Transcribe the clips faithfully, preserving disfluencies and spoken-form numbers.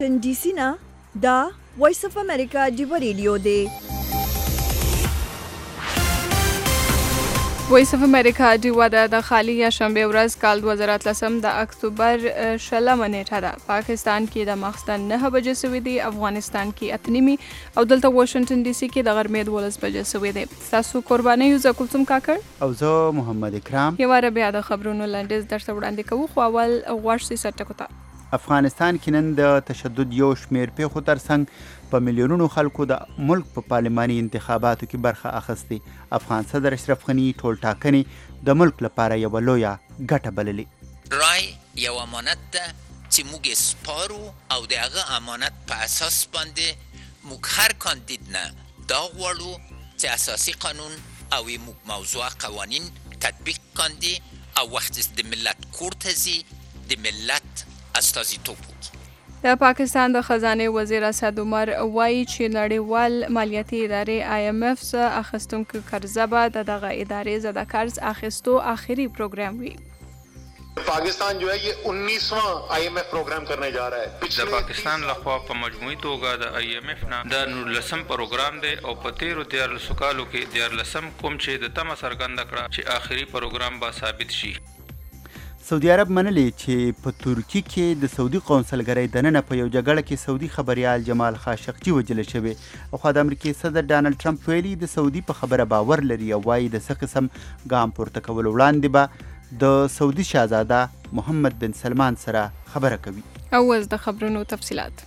D C نه دا وایس اف امریکا دیو ریډیو دی. وایس اف امریکا دیو د خالی یا شنبه ورځ کال دوه زره اتلسم د اکتوبر شلمه نیټه ده. پاکستان کې د ماخستن نه بجې سوي دي، افغانستان کې اتنیمي او دلته واشنگټن ډي سي کې د غرمې دولس بجې سوي دي. تاسو قرباني یو زکلثوم کاکړ او زه محمد اکرام. یو واره بیا د خبرونو لنډیز درته وړاندې کوو، خو اول غوښ سي سټکو ته. افغانستان کې نن د تشدد یو شمیر پیښو ترڅنګ په میلیونونو خلکو د ملک په پارلماني انتخاباتو کې برخه اخیستې. افغان صدر اشرف غني ټول ټاکنې د ملک لپاره یوه لویه ګټه بللې. رای یو امانت ده چې موږ سپارو او د هغه امانت په اساس باندې موږ هر کاندید نه دا غواړو چې اساسي قانون او موږ موضوع قوانین تطبیق کاندي او وخت د ملت کور ته ځي د ملت استازیتوب وکړي. د پاکستان د خزانه وزیر اسد عمر وایي چې نړیوال مالیاتي ادارې آی ایم ایف څخه اخیستونکو قرضه به د دغه ادارې زده قرض اخیستو آخري پروګرام وي. پاکستان جو ہے یہ انیسواں آئی ایم ایف پروگرام کرنے جا رہا ہے. د پاکستان لخوا په مجموعي توګه د آئی ایم ایف نه د نولسم پروګرام دی او په تیرو دیارلسو کالو کې دیارلسم کوم چې د تمه څرګنده کړه چې آخري پروګرام به ثابت شي. سعودي عرب منلي چې په ترکي کې د سعودي قونسلګرۍ دننه په یو جګړه کې سعودي خبريال جمال خاشقجي وژل شوی. خو د امریکای صدر ډانلډ ټرمپ ویلي د سعودي په خبره باور لري او وايي د څه قسم ګام پورته کول وړاندې به د سعودي شاهزاده محمد بن سلمان سره خبره کوي. او اوس د خبرونو تفصيلات.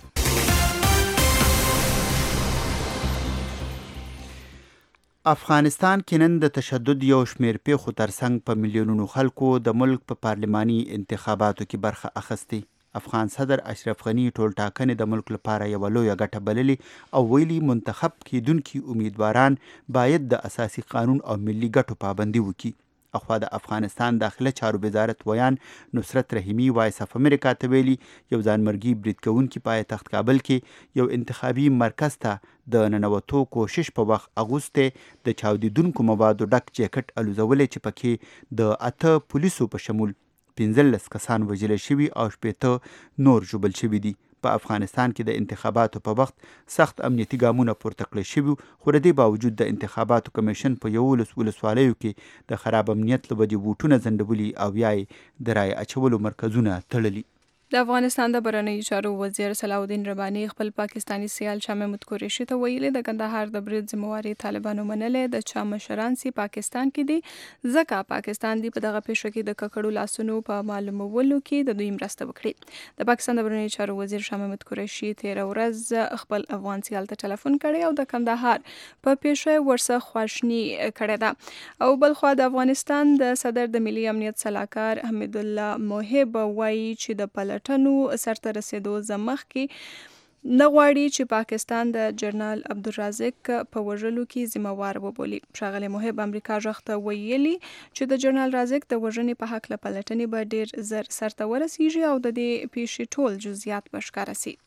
افغانستان کې نن د تشدد یو شمیر پیښو ترڅنګ په میلیونونو خلکو د ملک په پارلماني انتخاباتو کې برخه اخیستې. افغان صدر اشرف غني ټول ټاکنې د ملک لپاره یوه لویه ګټه بللې او ویلي منتخب کیدونکي امیدواران باید د اساسي قانون او ملي ګټو پابندي وکړي. اخوا د افغانستان داخله چارو وزارت ویان نصرت رحیمی وایس اف امریکا ته ویلي یو ځانمرګي برید کوونکي پایتخت کابل کې یو انتخابي مرکز ته د ننوتو کوشش په وخت اغوستې د چاودیدونکو موادو ډک جیکټ الوزولې چې پکې د اته پولیسو په شمول پنځلس کسان وژل شوي او شپېته نور ژوبل شوي دي. په افغانستان کې د انتخاباتو په وخت سخت امنیتي ګامونه پورته کړل شوي، خو د دې باوجود د انتخاباتو کمیشن په یولس ولسوالیو کې د خراب امنیت له وجې بوټونه ځنډولي او یا یې د رایې اچولو مرکزونه تړلي. د افغانستان د بهرنیو چارو وزیر صلاح الدین رباني خپل پاکستانی سیال شاه محمود قریشي ته ویلي د کندهار د برید ذمہواري طالبانو منلې د چا مشران سي پاکستان کې دي ځکه پاکستان دی په دغه پیښه کې د ککړو لاسونو په معلومولو کې د دوی مرسته وکړي. د پاکستان د بهرنیو چارو وزیر شاه محمود قریشي تیر ورځ خپل افغان سیال ته ټلیفون کړی او د کندهار په پیښه ورسره خواشني کړې ده. او بل خو د افغانستان د صدر د ملي امنیت سلاکار حمید الله موهب وایي چې د پلټنو سرته رسیدو زمخ کې نه غواړي چې پاکستان د جنرال عبدالرازق په وژلو کې ذمہوار وبولي. ښاغلی محب امریکا غږ ته ویلي چې د جنرال رازق د وژنې په هکله پلټنې به ډیر زر سرته ورسیږي او د دې پیښې ټول جزئیات به ښکاره سي.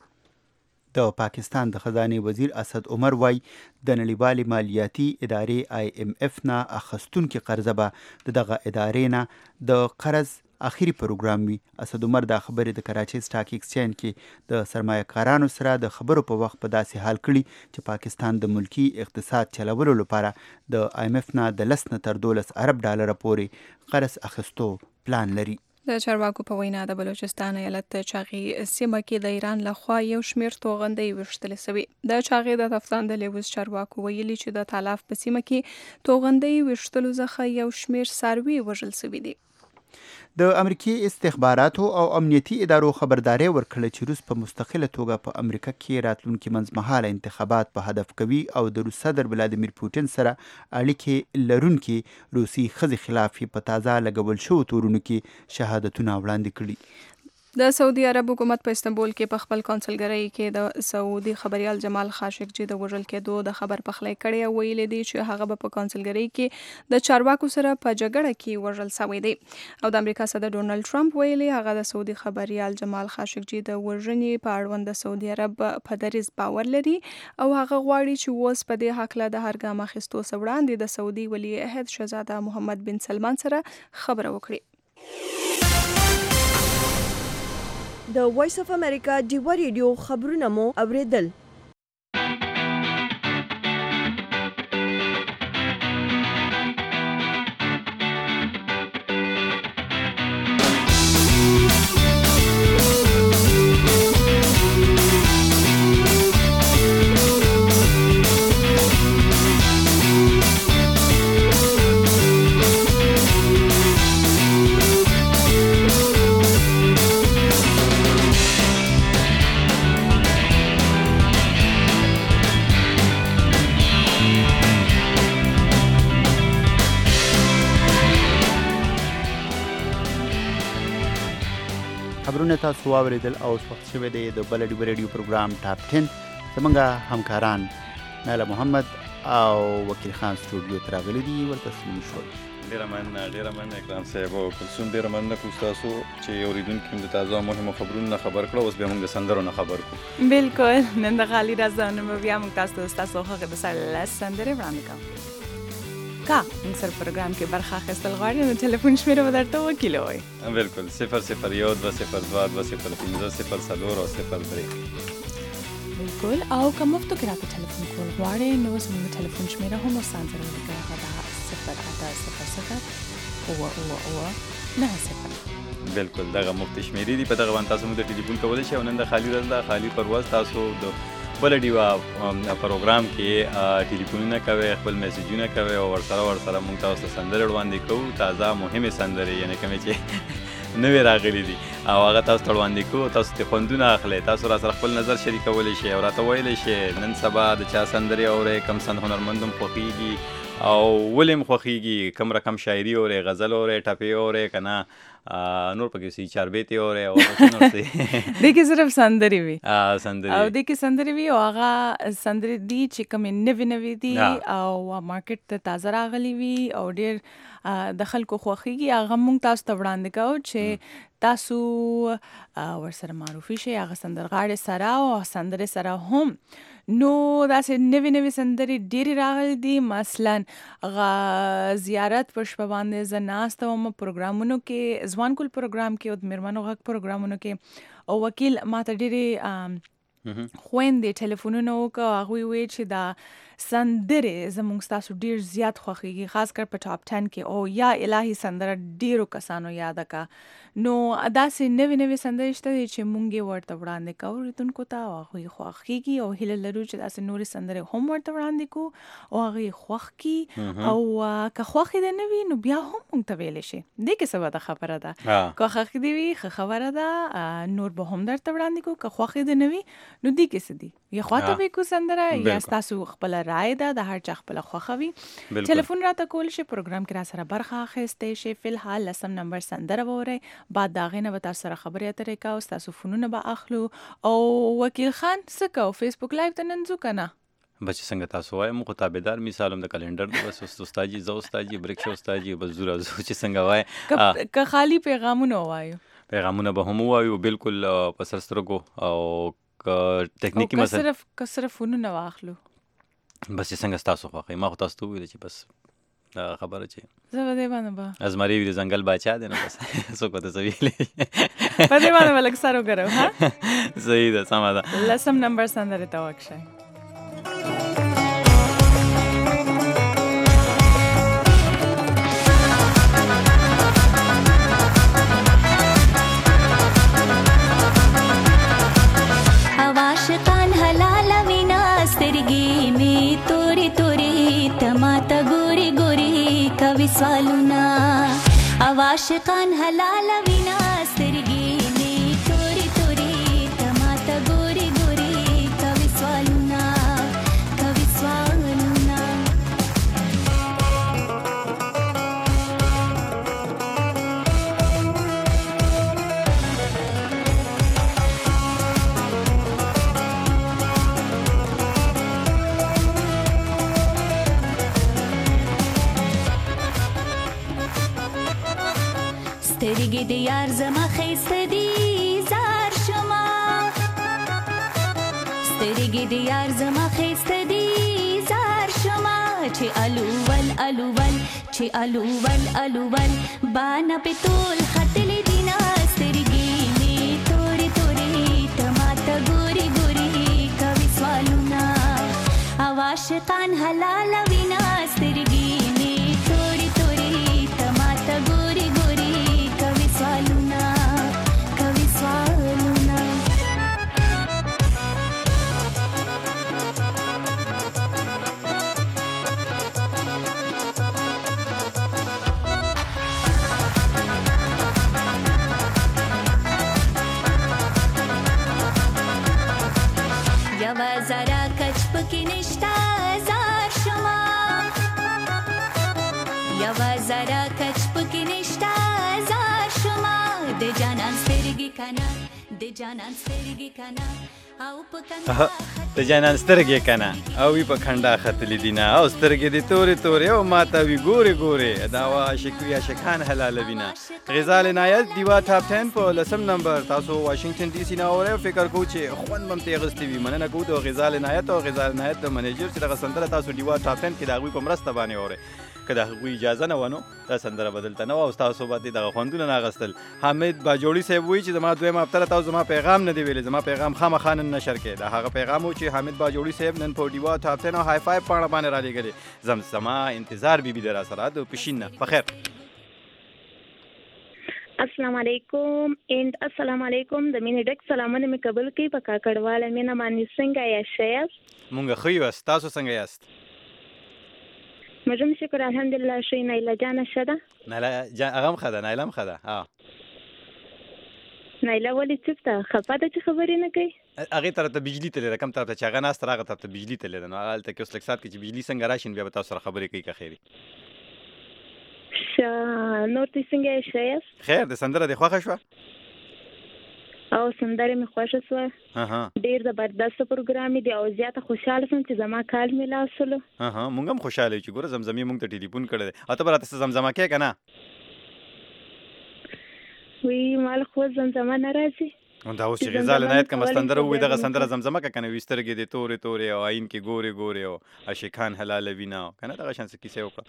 د پاکستان د خزانه وزیر اسد عمر وای د نړیوالې مالیاتي ادارې آی ایم ایف نه اخیستونکي قرضه به د دغه ادارې نه د قرض آخري پروګرام وي. اسد عمر دا خبرې د کراچۍ سټاک ایکسچینج کې د سرمایه کارانو سره د خبرو په وخت په داسې حال کړي چې پاکستان د ملکی اقتصاد چلولو لپاره د آی ایم ایف نه د لس نه تر دولس ارب ډالره پورې قرض اخیستو پلان لري. د چارواکو په وینا د بلوچستان ایالت چاغي سیمه کې د ایران لخوا یو شمیر توغندۍ وشتل شوی. د چاغي د افغان د لیوز چارواکو ویلي چې د تالاف په سیمه کې توغندۍ وشتلو څخه یو شمیر ساروي وژل شوی دي. د امریکای استخباراتو او امنیتي ادارو خبرداري ورکړه چې روس په مستقله توګه په امریکا کې راتلونکي منځمهاله انتخابات په هدف کوي او د روس صدر ولادیمیر پوتین سره اړیکې لرونکي روسي ښځې خلاف په تازه لګول شو تورونو کې شهادتونه وړاندې کړي. د سعودي عرب حکومت په استنبول کې په خپل کونسلګرۍ کې د سعودي خبريال جمال خاشقجي د وژل کېدو د خبر پخلی کړی او ویلي دی چې هغه په کونسلګرۍ کې د چارواکو سره په جګړه کې وژل شوی دی. او د امریکا صدر ډونالد ټرمپ ویلي هغه د سعودي خبريال جمال خاشقجي د وژنې په اړوند د سعودي عرب په دریځ باور لري او هغه غواړي چې اوس په دې حق له د هر ګام اخیستو څخه وړاندې د سعودي ولی عهد شهزاده محمد بن سلمان سره خبره وکړي. د وایس اف امریکا ډیوه ریډیو خبرونه مو اوریدل. خبرونه تاسو واوریدل او وخت شوه دی د بل ډیو ریډیو پروګرام ټاپ ټن. زمونږ همکاران ناله محمد او وکیل خان سټوډیو ته راغلي دي، ورته سلام شول. ډیره مننه ډیره مننه اکرام صاحب او کلثوم، ډیره مننه کوم تاسو چې اوریدونکو د تازه مهمو خبرونو خبر کړو. اوس به موږ د سندرو نه خبر کوو. بالکل، نن د خالي رازانو بیا موږ تاسو تاسو هغه د سره سندره وړاندې کوو. کا موږ سره پروګرام کې برخه اخیستل غواړئ نو ټلیفون شمیره به درته وکیلو وي. بالکل صفر صفر یو دوه صفر دوه دوه صفر پنځه صفر څلور او صفر درې. بالکل، او که مفتو کې راته ټلیفون کول غواړئ نو زموږ ټلیفون شمیره هم ورسان سره ولیکئ، هغه ده صفر اته صفر صفر اوه اوه اوه نهه صفر. بالکل دغه مفت شمیرې دي، په دغه باندې تاسو موږ ته ټلیفون کولی شئ او نن د خالي ورځ ده. خالي پرواز تاسو د بل ډیوا پروګرام کې ټلیفونونه کوي، خپل میسجونه کوي او ورسره ورسره موږ تاسو ته سندرې وړاندې کوو، تازه مهمې سندرې یعنی کومې چې نوې راغلي دي او هغه تاسو ته وړاندې کوو. تاسو ته خوندونه اخلئ، تاسو را سره خپل نظر شریکولی شئ او راته ویلی شئ نن سبا د چا سندرې اورئ، کوم سند هنرمند هم خوښېږي او ولې هم خوښېږي، کوم رقم شاعري اورئ، غزل اورئ، ټپې اورئ که نه نور پکې سی چاربیتې اورئ او دې کې صرف سندرې وي سندرې او دې کې سندرې وي او هغه سندرې دي چې کومې نوې نوې دي او مارکیټ ته تازه راغلي وي او ډېر د خلکو خوښېږي. هغه موږ تاسو ته وړاندې کوو چې تاسو ورسره معرفي شئ هغه سندرغاړې سره او سندرې سره هم. نو داسې نوې نوې سندرې ډېرې راغلي دي. مثلا هغه زیارت په شپه باندې زه ناسته وم پروګرامونو کې، ځوان کول پروګرام کې او د میرمنو غږ پروګرامونو کې، او وکیل ماته ډېرې خویندې ټلیفونونه وکړه او هغوی ویل چې دا سندرې زموږ ستاسو ډېر زیات خوښېږي، خاص کر په ټاپ ټن کې، او یا الهي سندره ډېرو کسانو یاده کا. نو داسې نوې نوې سندرې شته دي چې موږ یې ورته وړاندې کوو اورېدونکو ته او هغوی خوښېږي او هیله لرو چې داسې نورې سندرې هم ورته وړاندې کړو او هغه یې خوښ کړي او که خوښې دې نه وي نو بیا هم موږ ته ویلی شي. دې کې څه بده خبره ده، که خوښې دې وي ښه خبره ده، نور به هم درته وړاندې کړو. که خوښې دې نه وي نو دې کې څه دي، یا خواته به کو سندره یا ستاسو خپله رایه ده، د هر چا خپله خوښه وي. ټلیفون راته کولی شي، پروګرام کې را سره برخه اخیستی شي. فی الحال لسم نمبر سندره واورئ، بعد د هغې نه به تاسو سره خبرې اترې کوو، ستاسو فونونه به اخلو. او وکیل خان څه کوو، فیسبوک لایو ته نن ځو که نه؟ بچ څنګه تاسو وایي موږ خو تابعدار مثال هم د کلنډر دی، بس استاد جي زه استاد جي بریک شو استاد جي بس زوره زو چې څنګه وایي که خالي پیغامونه ووایو پیغامونه به هم ووایو بالکل په سر سترګو، او که تکنیکي مثلا صرف که صرف فونونه واخلو بس چې څنګه ستاسو خوښوي. ما خو تاسو ته وویل چې بس دا خبره چې زه به دې باندې به ازمري وي د ځنګل باچا دی نو بس څوک به ته څه ویلی په دې باندې به لږ سر وګرو. ها صحیح ده، سمه ده. لسم نمبر سندرې ته وکښئ. عاشقان حلال وینا سترګې می توري توري تماته ګوري ګوري کوي سوالونه. عاشقان حلال وینا سترګې می توري توري تماته ګوري ګوري کوي سوالونه کوي سوالونه. سترګې د یار زما ښایسته دي زار شما، سترګې د یار زما ښایسته دي زار شما. چې الول الول چې الول الول بانا په ټول ختلې دي نه سترګې مې تورې تورې عاشقان حلال وینا سترګې می توري توري تماته ګوري ګوري کوي سوالونه کوي سوالونه یوا زرا کچ پکې نشتا زار شما یوا زرا کچ پکې نشتا زار شما د جانان سترګې کنا د جانان سترګې کنا او پکندا د جانان سترګې کنه او وی په خندا ختلې دینه او سترګې دې تورې تورې او ماته وی ګوري ګوري دا وا شکوي شکان حلال وینا غزال عنایت دیوا ټاپ ټن په لسم نمبر تاسو واشنگټن ډي سي نه اورئ فکر کو چې خوند مم ته غستې وي مننه کو د غزال عنایت او غزال عنایت د منیجر چې د سندره تاسو دیوا ټاپ ټن کې دا غوي په مرسته باندې اورئ کله غوي اجازه نه ونه دا سندره بدلته نه او تاسو باندې د خوندونه نه غستل حامد باجوړي صاحب وی چې زما دویم هفته تاسو زما پیغام نه دی ویلې زما پیغام خامخا نن نشر کې دا هغه پیغام و چې حامد باجوړي صاحب نن په دیوا ټاپ ټن او های فایو پاڼه باندې را لګلې زمزمه انتظار بي بي در سره د پښینه بخیر السلام علیکم اند السلام علیکم د مینې ډک سلامونه مې قبول کړي په کاکړواله مینا باندې څنګه یاست مونږ خو یو تاسو څنګه یاست مجم شکر الحمدلله شي نایله جان شده نایله جان هغه مخده نایله مخده ها نایله ولې چپته خفه ده چې خبرې نه کوي هغه طرف ته بجلی تللی کم طرف ته چې هغه ناست هغه طرف ته بجلی تللی نو هغه ته کې اوس لږ سات کې چې بجلی څنګه راشي بیا به تاسو سره خبرې کوي که خیري نور تی څنګه یاست خیر د سندره دې خوښه شوه او سندره مې خوښه شوه ډېر زبردست پروګرام دی او زیاته خوشحاله شوم چې زما کال مې لاسلو ها ها مونږ هم خوشحاله یو چې ګوره زمزمې مونږ ته ټلیفون کړی دی او ته به راته څه زمزمه کوې که نه وی مال خو زمزمه نه راځي دا اوس چې غزال عنایت کومه سندره ووایي دغه سندره زمزمه که که نه وي سترګې دې تورې تورې او عین کې ګورې ګورې او عاشقان حلاله وینا که نه دغه شان څه کیسې وکړه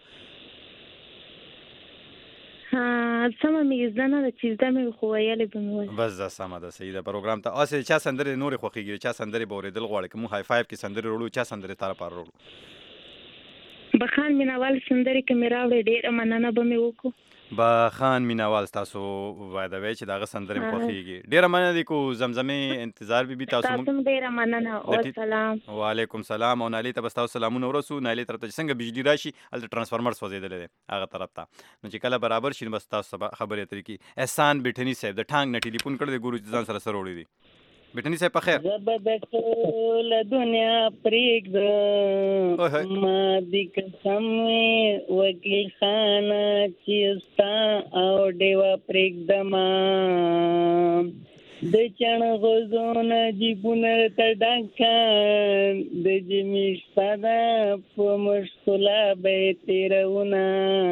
سمه مې زده نه ده چې زده مې خو ویلې به مې وایي بس دا سمه ده صحیح ده پروګرام ته اوس چا سندرې نورې خوښېږي چا سندرې به اورېدل غواړي که مونږ های فایو کې سندرې وړو چا سندرې تا لپاره وړو بخان میناوال سندرې که مې راوړې ډېره مننه به مې وکړو بخان میناوال تاسو وایدوي چې دغه سندرې مې خوښېږي ډېره مننه دی کو زمزمې انتظار بي بي تاسو تاسو هم ډېره مننه او سلام وعلیکم سلام او نالۍ ته به ستاسو سلامونه ورسو نالۍ طرف ته چې څنګه بجلي راشي هلته ټرانسفارمر سوځېدلی دی هغه طرف ته نو چې کله برابر شي نو بس تاسو خبرې اترې کړي احسان بیټني صاحب د ټانګ نه ټلیفون کړی دی ګورو چې ځان سره سره وړی دی بیٹنی صاحب په خیر زه به د ټوله دنیا پرېږدم ما دې قسم وي وکیل خانه چې ستا او ډېوه پرېږدمه د چڼ غوزونه جیبونه ته ډکان د جمي شپه ده په مشکله به یې تېروونه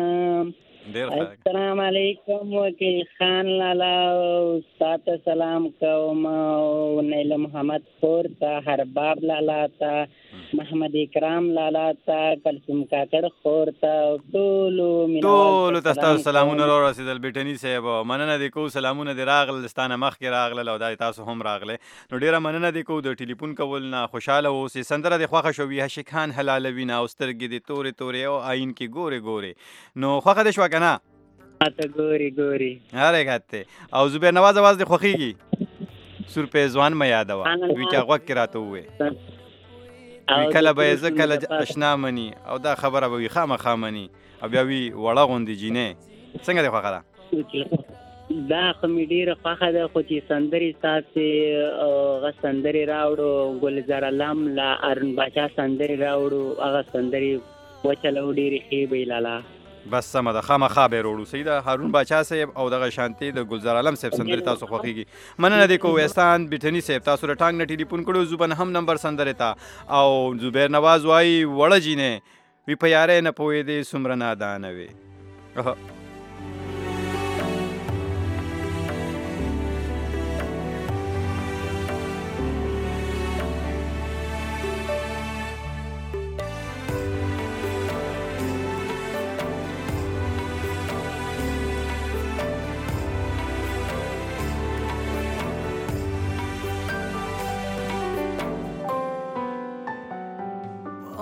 السلام علیکم وکیل خان لالا ساته سلام کوم او نیل محمد خور ته هرباب لالا ته محمد اکرام لالا ته کلثوم کاکړ خور ته ټولو ټولو ته ستاسو سلامونه راورسېدل بیټني صاحب مننه دې کوو سلامونه دې راغلل ستانه مخکې راغلل او دا تاسو هم راغلی نو ډېره مننه دې کوو د ټلیفون کول نه خوشحاله اوسې سندره دې خوښه شوي عاشقان حلالوي نه او سترګې دې تورې تورې او عین کې ګورې ګورې نو خوښه دې شوه که نه ماته ګورې ګورې هرې ګتې او زبیر نواز اواز دې خوښېږي سور پیزوان مه یادوه وي چې غوږ کې راته ووایې وی کله به یې زه کله اشنا مني او دا خبره به وي خامخا مني او بیا وي وړه غوندې جینۍ څنګه دې خوښه ده دا خو مې ډېره خوښه ده خو چې سندرې ستاسې هغه سندرې راوړو ګلزار علم لا ارون باچا سندرې راوړو هغه سندرې وچلو ډېرې ښې به یې لالا بس سمه ده خامخا به یې وروړو صحیح ده هارون باچا صاحب او دغه شانتې د ګلزار عالم صاحب سندرې تاسو خوښېږي مننه دې کوو احسان بیټني صاحب تاسو د ټانګ نه ټلیفون کړو زوبن هم نمبر سندرې ته او زبیر نواز وایي وړه جینې وي په یارۍ نه پوهېدې څومره نادانه وې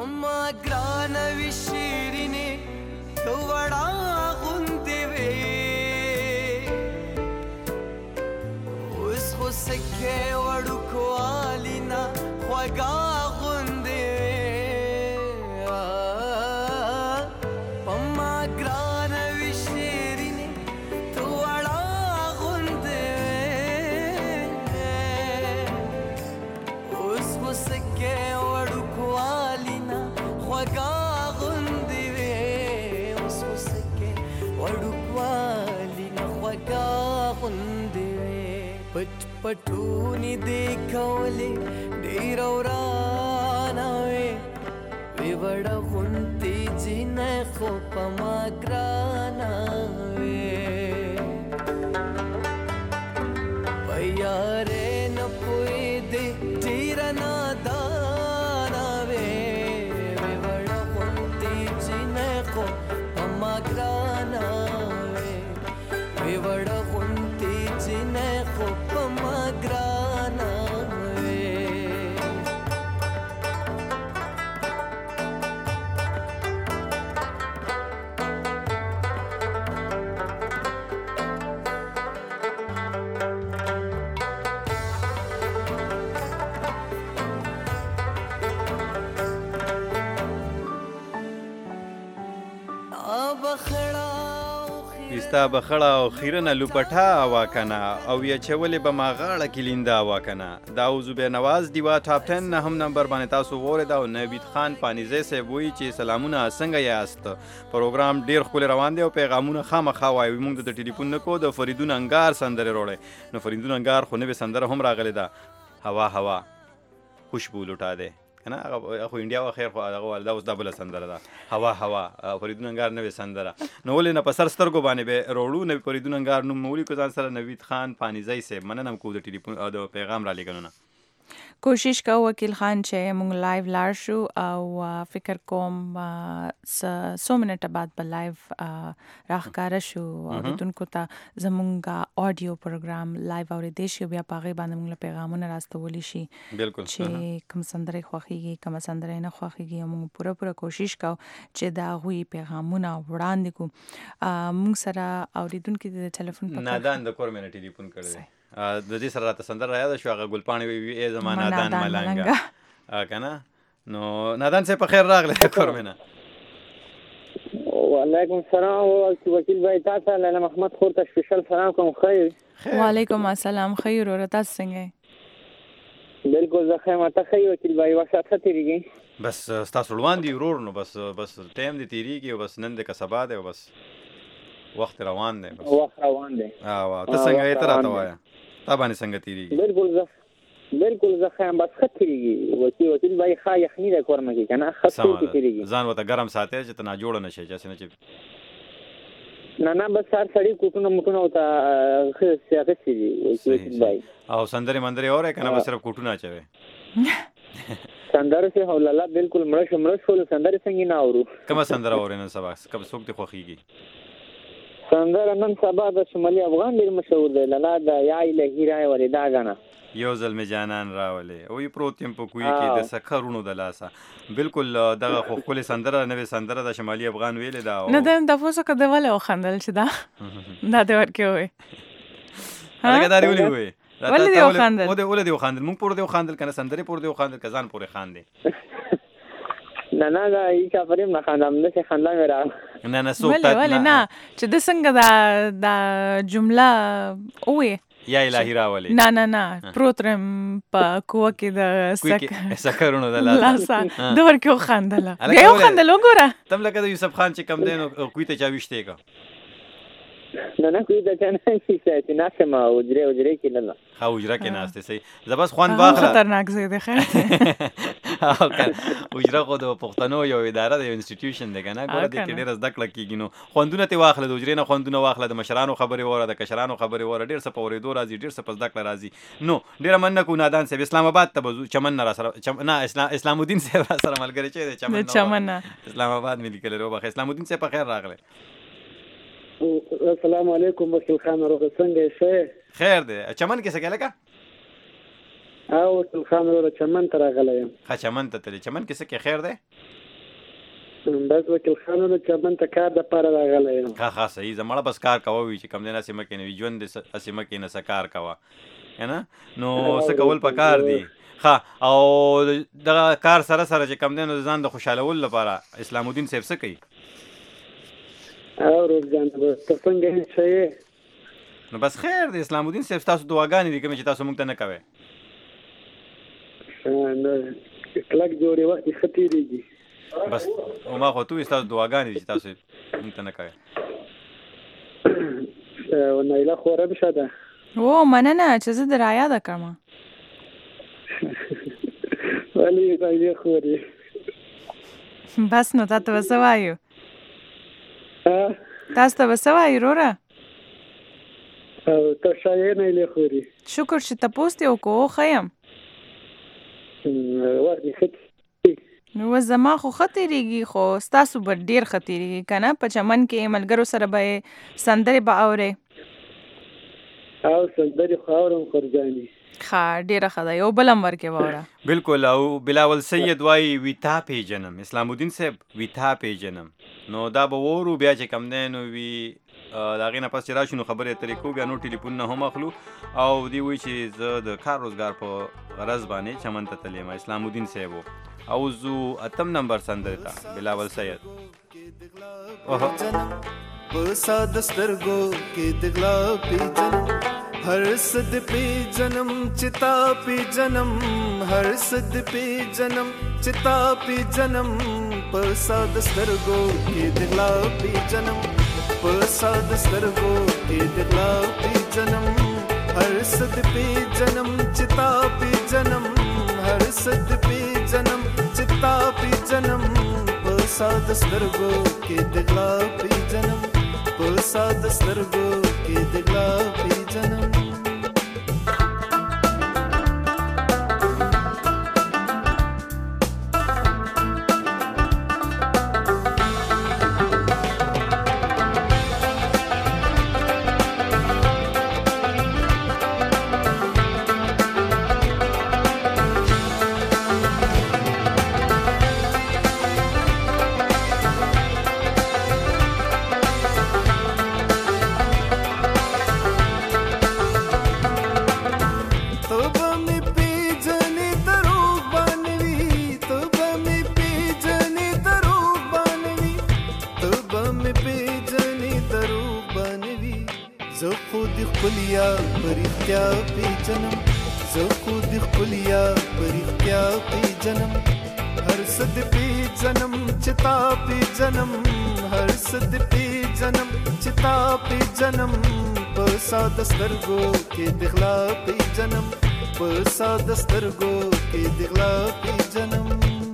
پما ګران وی شیرینه تو وړا غوندې وې اوس خو سکه وړو کوالینا خوګا غوندې پما ګران وی شیرینه تو وړا غوندې اوس خو سکه وړو کوالینا خوګا غوندې اوس خو سکه وړو کوالینا خوګا غوندې پټ پټونی دیکھولې ډیر ورانه وې وی وړه غونتی جنه خو پما ګرانه وې پیاره نه پوي دې ډیر نادانه وې وی وړه غونتی جنه خو پما ګرانه وې وی وړه غونتی جنه خو پما ګرانه وې ستا بخړه او خیرنه لوپټا واکنه او یا چولې به ما غاړه کې لیندا واکنه دا اوزو به نواز دیوا ټاپ ټن نه هم نمبر باندې تاسو وره دا نوید خان پانیزه سه وی چې سلامونه څنګه یاست پروګرام ډیر خپل روان دی او پیغامونه خامخا وایي موږ د ټلیفون نکو د فریدون انګار سندره وروړي نو فریدون انګار خو نه به سندره هم راغلی دا هوا هوا خوشبو لوټا ده کنه هغه خو انډیا خو خیر خو هغه ولدا اوس د بل سندره ده هوا هوا فریدون انګار نوې سندره نو ولې نه په سر سترګو باندې به روړو نه فریدون انګار نو مولي کو ځان سره نوید خان پانیزی سه مننم کو د ټلیفون او د پیغام را لګنونه کوشش کوو وکیل خان چې موږ لایو لاړ شو او فکر کوم څو منټه بعد به لایو راښکاره شو اوریدونکو ته زموږ اډیو پروګرام لایو اورېدی شي بیا په هغې باندې موږ له پیغامونه راستولی شي بالکل چې کوم سندرې خوښېږي کومه سندره یې نه خوښېږي او موږ پوره پوره کوشش کوو چې د هغوی پیغامونه وړاندې کړو موږ سره اورېدونکي د ټلیفون په نادان د کور مې نه ټلیفون کړی د دې سره راته سندره را یاده شو هغه ګلپاڼې وی ای زما نادان ملنګه کنه نو نادان صاحب په خیر راغلی کور مې نه وعلیکم السلام وکیل بھائی تاسو لاله محمد خور ته سپیشل سلام کوم خیر وعلیکم السلام خیر اور تاسو څنګه بالکل زه خیر ماته خیر وکیل بھائی وخت تیریږي بس تاسو روان دي ورور نو بس بس ټایم دي تیریږي او بس نن د کسبا دی بس وخت روان دی بس وخت روان دی اه ته څنګه یې تر راته وایا تا باندې څنګه تیریږي بالکل زه بالکل زه خام بس خطرېږي وکیل وکیل بای خا یخنی د کورمه کې کنه خطرې تیریږي ځان وته ګرم ساتي چې ته نه جوړ نه شي چې څنګه چې نه نه بس هر سړی کوټونه موټونه او ته سیاست شي وکیل بای او سندري مندري اوره کنه بس صرف کوټونه چوي سندره سه حوالله بالکل مړ شو مړ شو سندره څنګه نه اورو کومه سندره اورې نن سبا کب څوک ته خوخيږي سندره نن سبا د شمالي افغان ډیر مشهور دی لاله د یا الهی رای وردا غانا یو ځل می جانان راولې او یې پروتیم په کوی کې د سکرونو د لاسه بالکل دغه خو خپل سندره نوې سندره د شمالي افغان ویل دا نه د تاسو کده ولې خندل چې دا دا د ورکه وي هغه دا ویلې وي ولې دی خندل او د ولې دی خندل مونږ پور دی خندل کنه سندره پور دی خندل کزان پورې خاندي نه نه دا ای کا فریم نه خاندم نه خندا مې را نه نه سو ولې ولې نه چې د څنګه دا دا جمله اوه یا الهی راولې نه نه نه پروترم په کوه کې د سک سکرونو د لاسه د ورکه خندل یو خندل وګوره تم لکه د یوسف خان چې کم دینو کوی ته چا وشته کا نه نه کوی ته نه شي چې ناشه ما وجره وجره کې نه ها وجره کې ناشته سي زبس خوان باخله خطرناک زه ده خیر وجره خو د پښتنو یو اداره د انسټیټیوشن دی کنه ګوره د کې ډیر زده کړه کیږي نو خوندونه ته واخله د وجره نه خوندونه واخله د مشرانو خبري وره د کشرانو خبري وره ډیر څه پورې دوه راځي ډیر څه پس زده کړه راځي نو ډیر مننه کو نادان صاحب اسلام آباد ته بزو چمن را سره نه اسلام اسلام الدین صاحب سره ملګری چې چمن چمن اسلام آباد ملي کله روبه اسلام الدین صاحب په خیر راغله السلام علیکم وکیل خان روغ څنګه شه خیر دی چمن کې څه کله کا او وکیل خان روغ چمن تر غلې ښه چمن ته تل چمن کې څه کې خیر دی بس وکیل خانونو چمن ته کار د پاره راغلی یم. ښه ښه صحیح زمړه بس کار کوه وي چې کوم دی نسې مه کښېنوي ژوند دې هسې مه کښېنه څه کار کوه که نه نو څه کول په کار دي. ښه او دغه کار سره سره چې کوم دی نو د ځان د خوشحالولو لپاره اسلام الدین صاحب څه کوي؟ او روزګان ته څنګه ښه یې؟ نو بس خیر دی اسلام الدین صاحب ستاسو دعاګانې دي کومې چې تاسو موږ ته نه کوئ. کلک جوړې وخت یې ښه تېرېږي. بس ما خو ته وایي ستاسو دعاګانې دي چې تاسو موږ ته نه کوئ. نایله خورم ښه ده. او مننه چې زه در رایاده کړم. ولې نایلې خورې؟ بس نو تا ته به څه وایو؟ تاسو ته به څه وایو وروره؟ ته ښه یې نایلې خورې؟ شکر چې تپوس دې وکړو ښه یم. وخت یې ښه نو زما خو ښه تېرېږي خو ستاسو به ډېر ښه تېرېږي که نه په چمن کې ملګرو سره به یې سندرې به اورې. او سندرې خو اورم خورجانې. ښه ډېره ښه ده یو بل هم ورکې واوره. بلکل او بلاول سید وایي وي تا پېژنم اسلام الدین صاحب وي تا پېژنم نو دا به وورو بیا چې کوم دی نو وي د هغې نه پس چې راشو نو خبرې اترې کوو بیا نور ټلیفونونه هم اخلو او دوی وایي چې زه د کار روزګار په غرض باندې چمن ته تللی یم اسلام الدین صاحب و او زو اتم نمبر سندرې ته بلاول سید. په ساده سترګو کې د غلا پېژنم هر څه د پېژنم چې تا پېژنم هر څه د پېژنم چې تا پېژنم په ساده سترګو کې د غلا پېژنم په ساده سترګو کې د غلا پېژنم هر څه د پېژنم چې تا پېژنم هر څه د پېژنم چې تا پېژنم په ساده سترګو کې د غلا پېژنم په ساده سترګو کې د غلا پېژنم. ساده سترګو کې د غلا پېژنم په ساده سترګو کې د غلا پېژنم.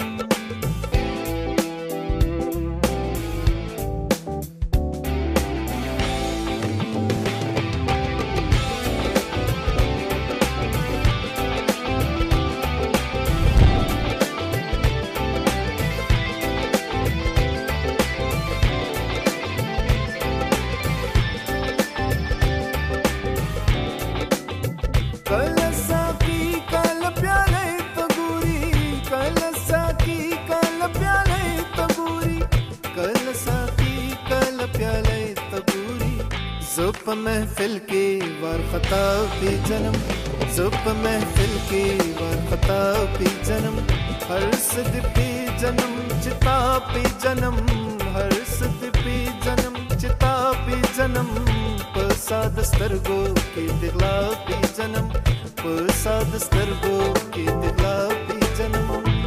په محفل کې وارخطا پېژنم زه په محفل کې وارخطا پېژنم هر څه دې پېژنم چې تا پېژنم هر څه دې پېژنم چې تا پېژنم په ساده سترګو کې د غلا پېژنم په ساده سترګو کې د غلا پېژنم.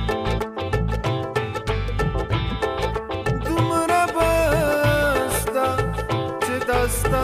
دومره بس ده چې داستا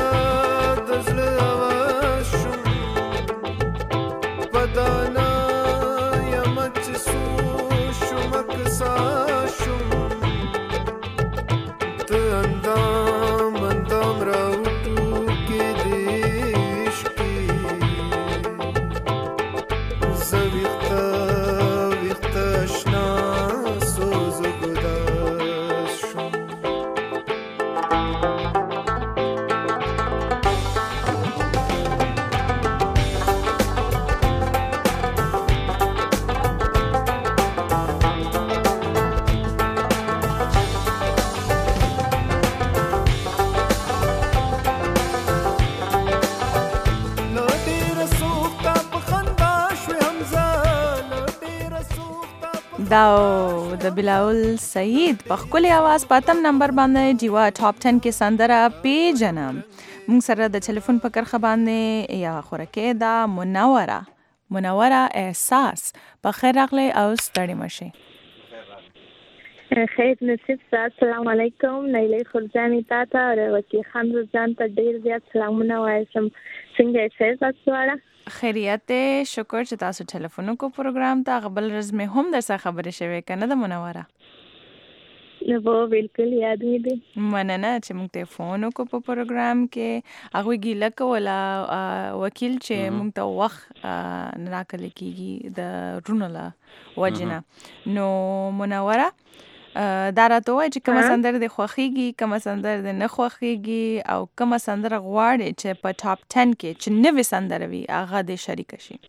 دا د بلاول سعید په ښکلي اواز پاتم نمبر باندې جیوا ټاپ ټن کې سندره پیژنم. موږ سره د ټلیفون په کرښه باندې یا خورکې دا منوره منوره احساس. په خیر راغلی او ستړي مشي. خیر نصیب صاحب السلام علیکم. نیلی خورجانی تا ته او وکیل خان رضان ته ډیر زیات سلامونه وایم. څنګه یې تاسو واړه؟ خیریت دی، شکر چې تاسو ټلیفون کو پروګرام ته غبل رز مې هم در څخه خبرې شوې کنه د منوره. نو بالکل یاد مې دی. مننه چې موږ ته فون وکړو په پروګرام کې. هغوی ګیله کوله وکیل چې موږ ته وخت نه راکړل کېږي د رونو له وجې نه. نو منوره دا راته ووایه چې کومه سندره دې خوښېږي، کومه سندره دې نه خوښېږي او کومه سندره غواړې چې په ټاپ ټن کې چې نوې سندره وي هغه دې شریکه شي.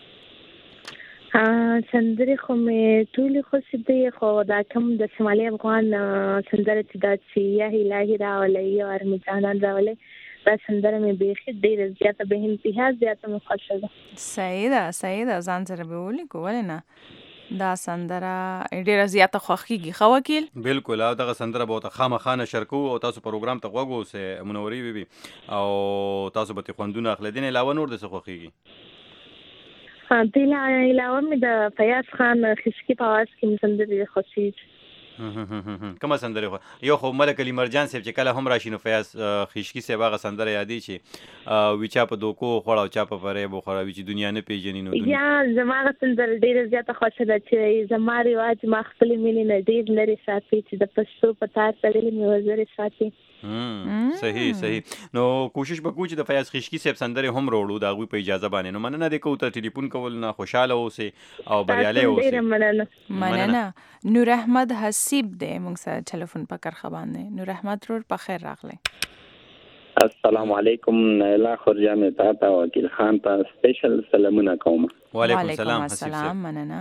سندرې خو مې ټولې خوښې دي، خو دا کوم د شمالي افغان سندره چې دا چې یا الهي راولئ یا ارمي جانان راولئ دا سندره مې بیخي ډېره زیاته به انتها زیاته مې خوښه ده. صحیح ده صحیح ده، ځان سره به ولیکو ولې نه. دا سندره ډیره زیاته خوښیږي. ښه وکیل بالکل. او دغه سندره به ورته خامخا نشر کوو او تاسو پروګرام ته غوږ اوسئ منورې بیبي او تاسو به ترې خوندونه اخلئ. دې نه علاوه نور داسې خوښیږي؟ دې نه علاوه مې د فیاض خان خشکي په اواز کې مې سندرې خوښیږي. کومه سندره خو یو خو ملک علي مرجان صاحب چې کله هم راشي نو فیاض خشکي صاحب هغه سندره یادی چې وی چا په دوکو خوړ او چا په فریب خوړ وی چې دنیا نه پیژني نو یا زما هغه سندره ډیره زیاته خوښه ده چې زما رواج ما خپل مینې نه ډیر لري ساتي چې د پښتو په تار تړلې مې وزرې ساتي. صحیح صحیح. نو کوشش وکړو چې د فیاض خشکي صاحب سندره هم وروړو د هغوی په اجازه باندې. نو مننه دې کوو ته ټلیفون کول نه خوشاله اوسئ او بریالي اوسئ. مننه. نور احمد حسیب دی موږ سره ټلیفون په کرښه باندې. نور احمد رور په خیر راغلی. السلام علیکم. نیلا خورجان تا ته وکیل خان ته سپیشل سلامونه کوم. وعلیکم السلام. السلام مننه.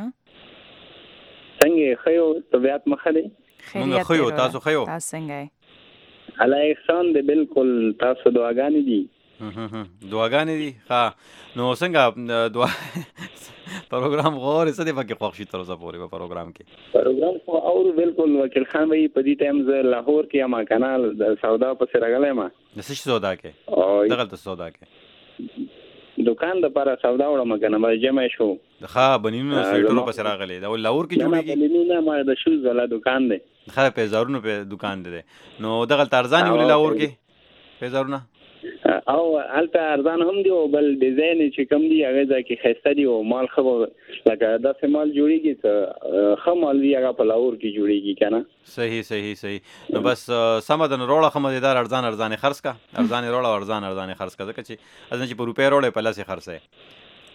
څنګه خیو طبيعت مخه دی؟ موږ خیو تاسو خیو؟ تاسو څنګه؟ الله احسان دی بالکل. تاسو دعاګانې دي؟ دعاګانې دي. ها نو څنګه دعا پروګرام غوړې څه دی پکې خوښ شي تر اوسه پورې په پروګرام کې؟ پروګرام خو اورو بالکل. وکیل خان وایي په دې ټایم زه لاهور کې یم کنه د سودا پسې راغلی یم. د څه سودا کې؟ دغلته سودا کې دکان دپاره سودا وړم کنه بس جمع شو. ښه بنینو سویټرونو پسې راغلی دا لاهور کې جوړېږي؟ بنینو نه ما د شوز والا دکان دی. ښه پیزارونو په دکان دی. نو دغلته ارزانې ولې لاهور کې پیزارونه؟ او هلته ارزان هم دي او بل ډیزاین چې کم دي هغه ځای کې ښایسته دي او مال ښه لکه داسې مال جوړېږي چې ښه مال وي هغه په لاهور کې جوړېږي که نه. صحیح صحیح صحیح. نو بس سمه ده نو روړه ښه مزېدار ارزان ارزانې خرڅ کړه. ارزانې روړه او ارزان ارزانې خرڅ کړه ځکه چې ځکه چې په روپۍ روړې په لسې خرڅوې.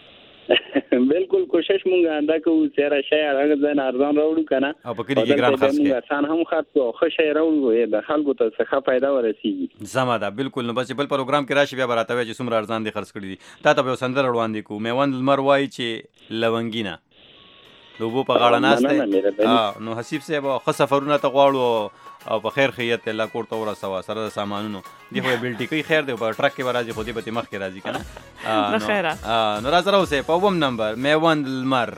بالکل کوشش مونږ دا کوو چې هر شی هغه ځای نه ارزان راوړو که نه او په کلي کې ګران خرڅ کړې. آسان هم خرڅ کړو او ښه شی راوړو د خلکو ته څه ښه فایده ورسېږي. سمه ده بالکل. نو بس چې بل پروګرام کې راشي بیا به راته وایي چې څومره ارزان دي خرڅ کړي دي. تا ته به یو سندره وړاندې کوو. میوند لمر وایي چې لونګینه د اوبو په غاړه ناست دی. نو حسیب صاحب ښه سفرونه ته غواړو او په خیر خیریت الله کور ته ورسوه سره د سامانونو. دې خو یې بلټیکۍ خیر دی په ټرک کې به راځي خو دې به ترې مخکې راځي که نه. نو را سره اوسئ په اووم نمبر میوند لمر.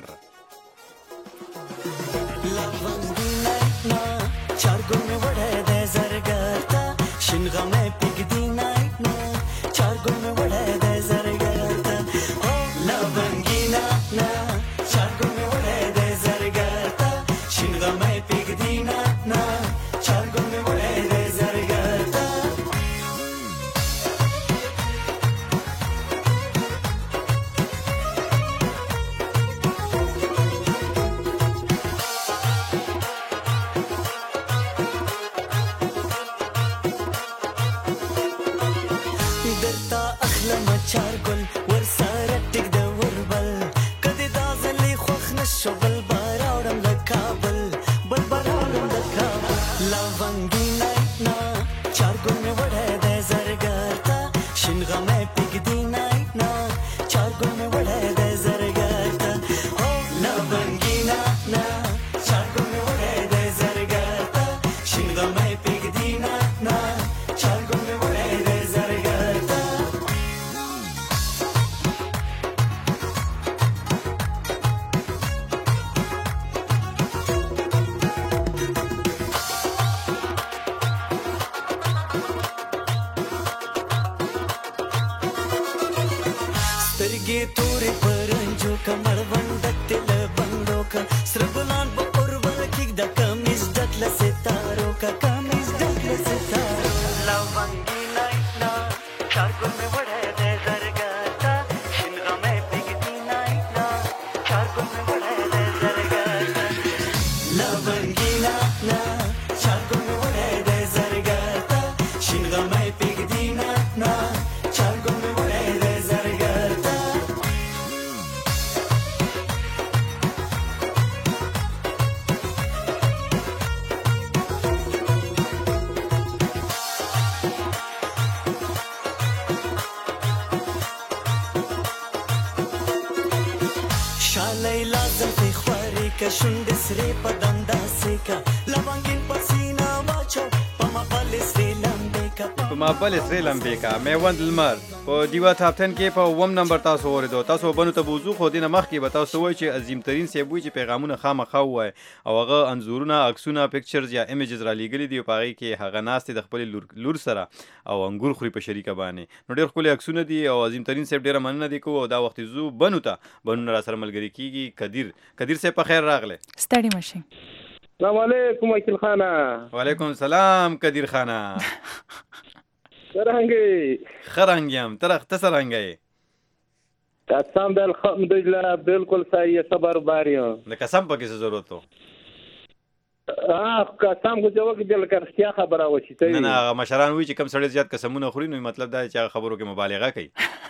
سره ګلان په اوربل کېږده کمیز ډک له ستارو کا کمیز ډک له ستارو لونګي ناینا چارګل مې وړه دې زرګاتا شینغه مې پګدي ناینا چارګل مې وړه دې زرګاتا لونګي ناینا چارګل مې وړه دې زرګاتا شینغه مې پګدي ناینا چارګل مې وړه دې زرګاتا لیلا زلفی خواری که شونډې سرې په دنده سیکه لونګین په سینه واچو په مبل سرې لمبې که په مبل سرې لمبې که میوند لمر په ډیوا ټاپ ټن کې په اووم نمبر تاسو اورېدو. تاسو بنو ته بوزو خو دې نه مخکې به تاسو وایئ چې عظیم ترین صاحب وایي چې پیغامونه خامخا ووایي او هغه انځورونه عکسونه پکچرز یا ایمیجز را لیږلي دي او په هغې کې هغه ناست دی د خپلې لور سره او انګور خوري په شریکه باندې. نو ډېر ښکلي عکسونه دي او عظیم ترین صاحب ډېره مننه دې کوو او دا وخت زو بنو ته بنونه را سره ملګري کېږي. کدیر کدیر صاحب په خیر راغلی. ستړي مشئ. السلام علیکم وکیل خانه. وعلیکم السلام کدیر خانه. څرنګه ښه رنګ یم. ته ته څه رنګه یې؟ قسم الحمدلله بالکل صحیح صبر بار یم. د قسم پکې څه ضرورت و؟ قسم خو جواب کې لکه رښتیا خبره وشي. نه نه هغه مشران وایي چې کم سړی زیات قسمونه خوري نو مطلب دا چې هغه خبرو کې مبالغه کوي.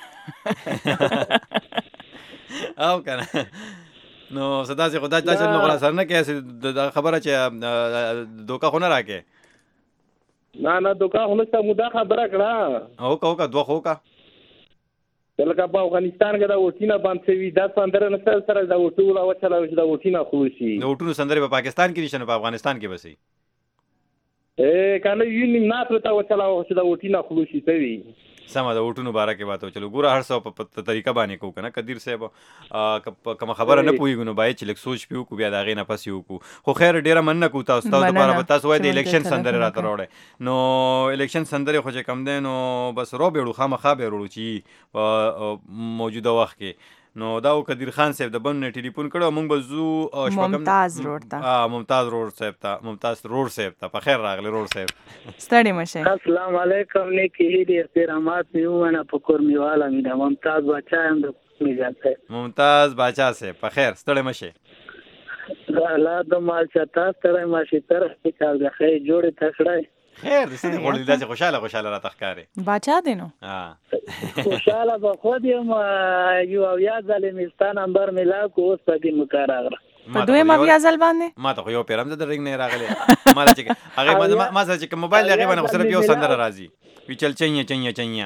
او کنه نو صدا سي خدای تاسو نو غلا سره نه کوي دا خبره چې دوکا خو نه راکې. نه نه دوکا خو نشته مودا خبره کړه او کا او کا دوه خو کا لکه په افغانستان کې دا وټینا باندې وی دا سندره نسل سره دا وټول او چلا دا وټینا خلوشي. دا وټونو سندره په پاکستان کې نشته په افغانستان کې بسې اے کنه یو نیم ناتو تا وچلا او دا وټینا خلوشي توي سمه د وټونو باره کې باتو چلو ګوره هر څه په طریقه باندې کو کنه کدیر صاحب کوم خبره نه پوهیږو نو باید چې لک سوچ پیو کو بیا دا غې نه پس یو کو خو خیر ډیره مننه کو تاسو تاسو لپاره تاسو وای د الیکشن سندره راته راوړې نو الیکشن سندره خو چې کم دی نو بس رو بیړو خامخا به وروړو چې موجوده وخت کې نو دا کدیر خان صاحب د بن ټلیفون کړو مونږ به زو ممتاز روډ ته ها ممتاز روډ صاحب ته ممتاز روډ صاحب ته په خیر راغلی روډ صاحب. ستړي مشه. السلام علیکم نیکی هیلې احترامات میونه په کور میواله مې د ممتاز باچا هم د میزان صاحب. ممتاز باچا صاحب په خیر ستړي مشه. الله د مال چتا ستړي مشه تر کال د خیر جوړې تکړه خیر دې څه غوړې داسې خوشاله خوشاله را تخکارې باچا دی نو ها خوشاله به خود یم یو یا ځل مستان نمبر ملا کو اوس پکې مکراغره په دوی ما بیا ځل باندې ما ته خو یو پیرم د رنګ نه راغلی ما چې هغه ما سره چې موبایل هغه باندې خو صرف یو سندره راځي وی چل چنیا چنیا چنیا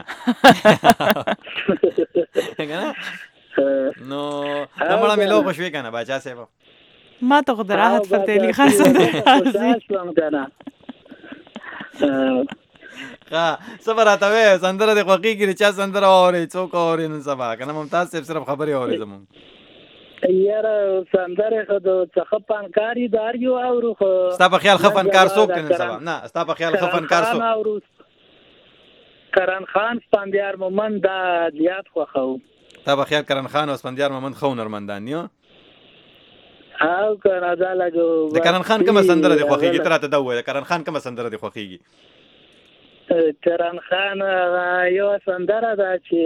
نو نمړه ملو خوشوي کنه باچا صاحب ما ته خو راحت فتحي خان سندره راځي ها صبر راته وې سندره د خوقي کې چا سندره اوري څوک اوري نن سبا کنه ممتاز صاحب صرف خبري اوري زمون یاره سندره خو د څخه پنکاری دار یو اورو خو ستا په خیال خفنکار څوک نن سبا نه ستا په خیال خفنکار څوک کرن خان سپندیار مومن دا زیات خو خو تا په خیال کرن خان او سپندیار مومن خو نرمندان یو او کنه دا لګو د کرن خان کومه سندره د خوخيږي تر ته دا وای کرن خان کومه سندره د خوخيږي کرن خان یو سندره دا چې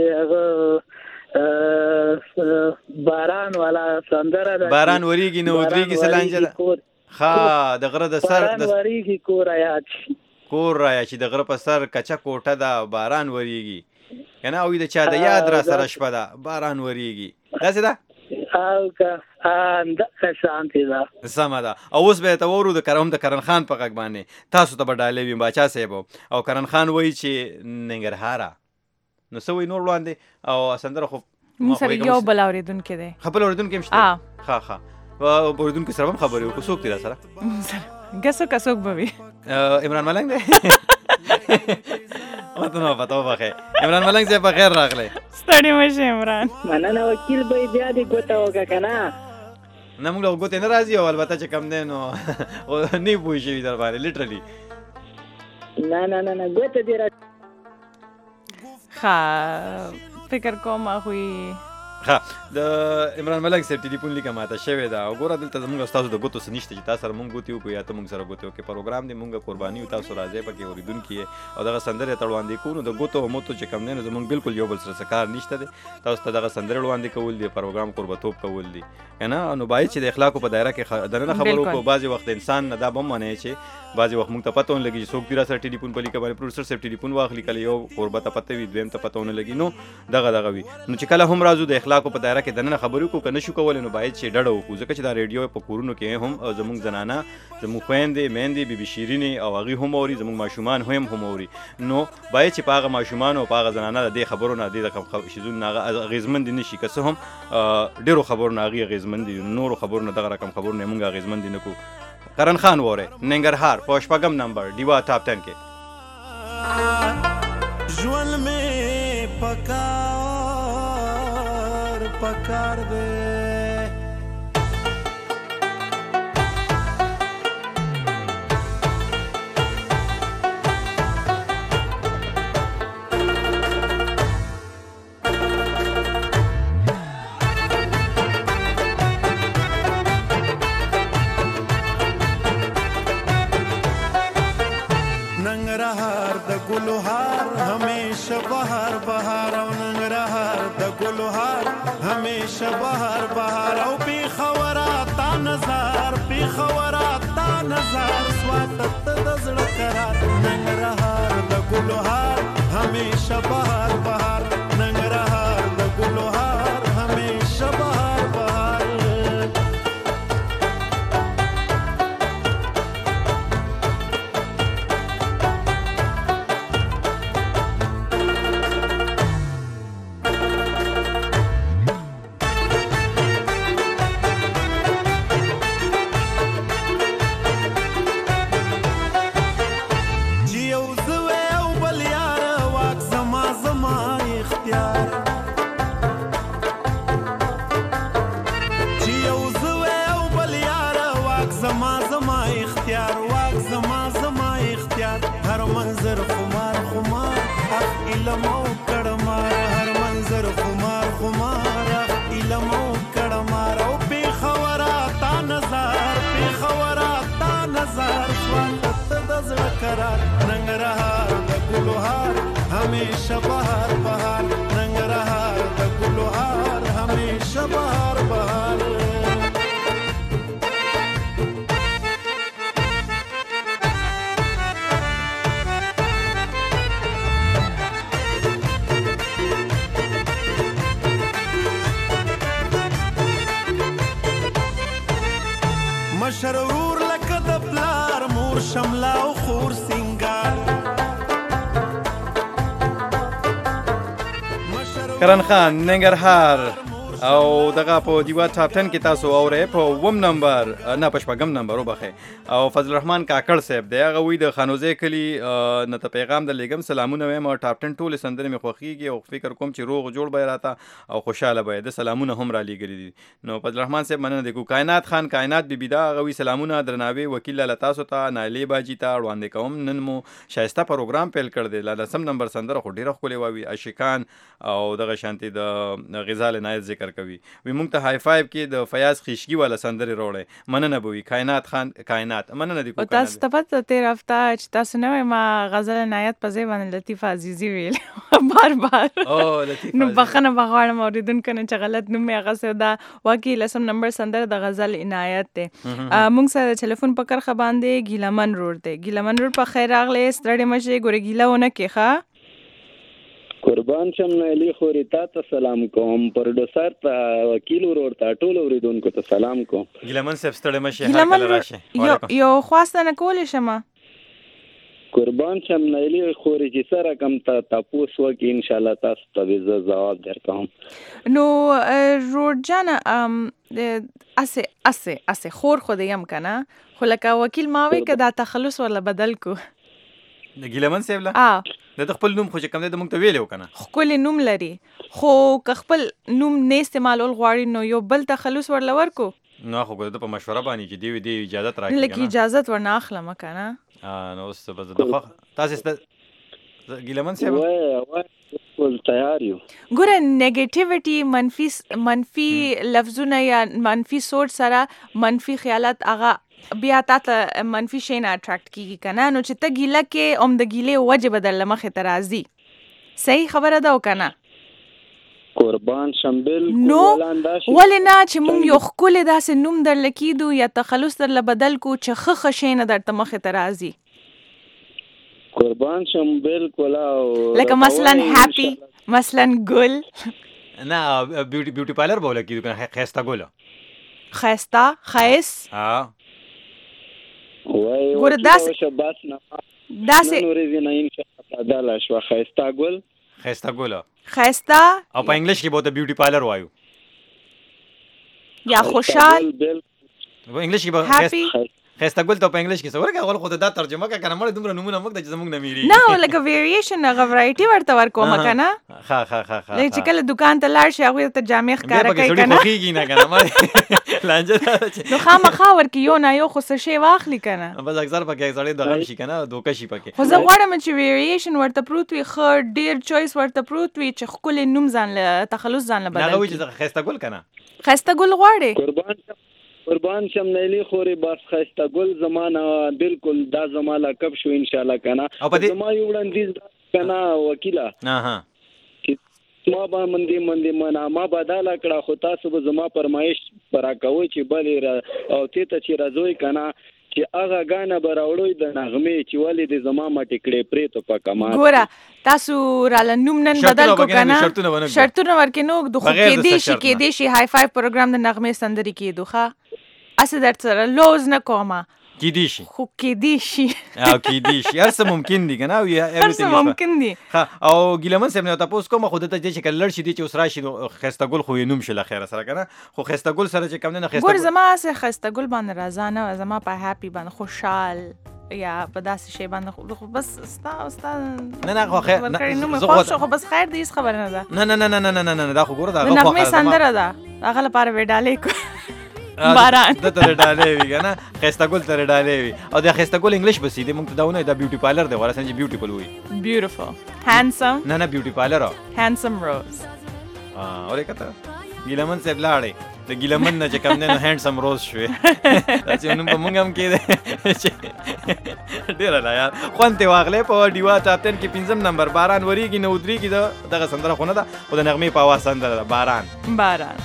باران والا سندره دا باران وریږي نو وریږي سلانجه ها د غره د سر د وریږي کور آیات کور را چې د غره په سر کچا کوټه دا باران وریږي کنه او د چا د یاد را سره شپه دا باران وریږي دا څه ده او که اند شانتی دا سمه ده او اوس به ته ورو د کرم د کرن خان په غږ باندې تاسو ته بډالې وي باچا صاحب او کرن خان وایي چې ننګرهارا نو سوي نور وړاندې او سندره خو مو سره یو بل اوریدونکو دی خپل اوریدونکو هم شته ها ها او اوریدونکو سره هم خبرې وکړو څوک دی سره ګسو کڅوک به وي عمران ملنګ دی وته نو پتو بخې عمران ملنګ صاحب په خیر راغلی ستړي مشه عمران مننه وکیل به بیا دې ګوته وکا کنه نه موږ ګوته نه راځي او البته چې کم دی نو نه پوي شي در باندې لیټرلی نه نه نه ګوته دې را ها فکر کوم خو ها د عمران ملک صاحب ټلیفون لیکه ماته شوې ده او ګوره دلته زموږ استادو د ګوتو څه نشته چې تاسو سره مونږ ګوتې وکړو یا ته مونږ سره ګوتې وکړې پروګرام دی مونږ قرباني یو تاسو راځئ پکې اورېدونکي یې او دغه سندرې ته وړاندې کوو نو د ګوتو او موتو چې کوم دی نو زموږ بالکل یو بل سره څه کار نشته دی تاسو ته دغه سندرې وړاندې کول دي پروګرام قربتوب کول دي که نه نو باید چې د اخلاقو په دایره کې دننه خبرو وکړو بعضې وخت انسان نه دا به هم منی چې بعضې وخت مونږ ته پته ونه لګي چې څوک دي را سره ټلیفون په لیکه باندې پروډوسر صاحب ټلیفون واخلي کله یو قربه ته پته وي دویم ته پته ونه لګي نو دغه دغه وي نو چې کله هم راځو د اخلاقو په دایره کې دننه خبرې وکړو که نه شو کولی نو باید چې ډډه وکړو ځکه چې دا ریډیو په کورونو کې هم زموږ زنانه زموږ خویندې میندې بیبي شیرینې او هغوی هم اوري زموږ ماشومان هم هم اوري نو باید چې په هغه ماشومانو او په هغه زنانه د دې خبرو نه دې شیزونو نه هغه اغېزمند نه شي که څه هم ډېرو خبرو نه هغوی اغېزمند دي نورو خبرو نه دغه رقم خبرو نه موږ اغېزمند نه کړو کرن خان وره ننګرهار په شپږم نمبر ډیوا ټاپ ټن کې ژوند مې پکار پکار دی گلوهار همیشه بهار بهار او ننګرهار د گلوهار همیشه بهار بهار او بی خبره تا نظر بی خبره تا نظر سوات ته د زړه قرار ننګرهار د گلوهار همیشه بهار بهار ننګرهار د گلوهار همیشه بهار بهار ننګرهار د ګلوهار همیشه بهار بهار ننګرهار د ګلوهار همیشه بهار بهار مشرور لکه د پلار مور شملا او خور سنگار کرن خان ننګرهار او دغه په دیوا ټاپ ټن کې تاسو اورئ په اووم نمبر نه په شپږم نمبر وبخئ او فضل الرحمن کاکړ صاحب دی هغه وایي د خانوزۍ کلي نه ته پیغام د لیږم سلامونه وایم او ټاپ ټن ټولې سندرې مې خوښېږي او فکر کوم چې روغ جوړ به یې راته او خوشحاله به یې د سلامونه هم رالیږلي دي نو فضل الرحمن صاحب مننه دی کو کائنات خان کائنات بیبي دا هغه وایي سلامونه درناوی وکیل لاله تاسو ته نایلې باجي ته وړاندې کوم نن مو ښایسته پروګرام پیل کړ دی لسم نمبر سندره خو ډېره ښکلې واوي عاشقان او دغه شانتي د غزال عنایت ذکر کوي وی مونږ ته های فایو کې د فیاض خیشګي والا سندرې راوړی مننه به وي کائنات خان کائنات مننه دی کو تاسو ته پته تیر هفته چې تاسو نه ما غزل عنایت په ځای باندې لطیفه عزیزي ویل بار بار او لطیفه نو بخنه بغواړم اوریدونکو نه چې غلط نوم یې هغه دا واقعي لسم نمبر سندره د غزل عنایت دی مونږ سره ټلیفون په کرخه باندې ګیلمن روډ دی ګیلمن روډ په خیر راغلی ستړي مشه ګورې ګیلهونه کې ښه قربان شم علی خوري تا ته سلام کوم پروډوسر ته وکیل ورور ته ټول اوریدونکو ته سلام کوم ګیلمن صاحب ستړي مشه هر کله راشه یو خواسته نه کولی شمه قربان شم علی خوري چې سره کم ته تاسو وکي ان شاء الله تاسو ته جواب درکوم نو روډ جان ام اسه اسه اسه خور خو دیم کنه خو لکه وکیل ماوي کدا تخلص ولا بدل کو د ګیلمن صاحب لا د خپل نوم خو چې کوم د مونږ ته ویلو کنه خپل نوم لري خو که خپل نوم نه استعمالول غواړي نو یو بل تخلص ورل ورکو نو خو د په مشوره باندې چې دی دی اجازه راکړي لکه اجازه ورنه اخلم کنه اه نو اوس به د تاسو ست ګیلمن صاحب وای وای بالکل تیار یو. ګوره نیگیټیویټي منفي منفي لفظونه یا منفي سوچ سره منفي خیالات هغه بیا تاته منفي شي نه اټریکټ کیږي کنه. نو چې ته ګیله کې اوم د ګیلې وجه بدل مخې ته راځي. صحیح خبره ده وکنه؟ قربان شم بالکل. نو ولې نه چې مونږ یو ښکلی داسې نوم درله کیدو یا تخلص درله بدل کو چې ښه ښه شی نه درته مخې ته راځي. قربان شم بالکل. لکه مثلا هپی، مثلا ګل. نه بیوټي بیوټي پارلر بوله کیدو کنه خیستا ګل. خیستا خیس. ها وای ګوره داسې بس نه داسې نورې نه ان شاء الله بدل شو. خیستا ګل، خیستا ګل، خیستا. او په انګلیش کې به ته بیوټي پارلر وایو یا خوشحال. په انګلیش کې به هپی خیستا ګل ته په انګلیش کې څه ورکه غول خو دا ترجمه کا کنه مړ دومره نمونه موږ د چې زموږ نه میری نه لکه ویریشن هغه ورایټي ورته ورکوم کنه. ها ها ها ها چې کله دکان ته لاړ شي هغه ته جامې ښکارا کوي کنه. نه خوږی نه کنه ما لانجه نو خامخا ورکی یو نه یو خو څه شی واخلي کنه. بس اکثر پکې سړی د غم شي کنه دوکه شي پکې. خو زه غواړم چې ویریشن ورته پروت وي، خ ډیر چويس ورته پروت وي چې خپل نوم ځان له تخلص ځان له بدل. نه وایي چې خیستا ګل کنه. خیستا ګل غواړي. قربان قربان شم نیلی خوري بس خسته ګل زمانہ بالکل دا زمانہ کب شو ان شاء الله کنه. زما یو وړاندیز کنه وکیلا. ها ها ما با مندي مندي منا ما بدل کړه خو تاسو به زما فرمایش پرا کوي چې بلې او ته ته چې راځوي کنه چې هغه غانه براوړوي د نغمه چې ولې د زما ما ټیکړې پرې ته پکما. ګوره تاسو را لنوم نن بدل کو کنه شرطونه ورکینو د خو کې دي شي کې دي شي های فایو پروګرام د نغمه سندري کېدو ښه اسه در سره لوز نه کومه کې دي شي خو کې دي شي او کې دي شي هر څه ممکن دي کنه او هر څه ممکن دي. ها او ګیلمن سم نه تاسو کوم خو د ته چې کلر شي دي چې اوس راشي خسته ګل خو نوم شله خیر سره کنه. خو خسته ګل سره چې کم نه خسته ګور زما سه خسته ګل باندې رازانه زما په هپی باندې خوشحال یا په داسې شی باندې خو بس استا استا نه نه خو خیر نه خو خو بس خیر دې خبر نه ده. نه نه نه نه نه نه دا خو ګور دا خو نغمه سندره ده هغه لپاره وډالې کو باران د تر ډالې وی کنه خسته ګل تر ډالې وی او د خسته ګل انګلیش بس دې موږ ته داونه دا بیوټي پارلر دی ورسره چې بیوټیفل وی بیوټیفل هانسم. نه نه بیوټي پارلر هانسم روز. ها اورې کته ګیلمن سیب لاړې د ګیلمن نه چې کم نه هانسم روز شوې چې نو په موږ هم کې ډیر لا یار خوانته واغلې په دیوا چاپټن کې پنځم نمبر باران وریږي نو درېږي دغه سندره خونه ده او د نغمه په आवाज سندره باران باران.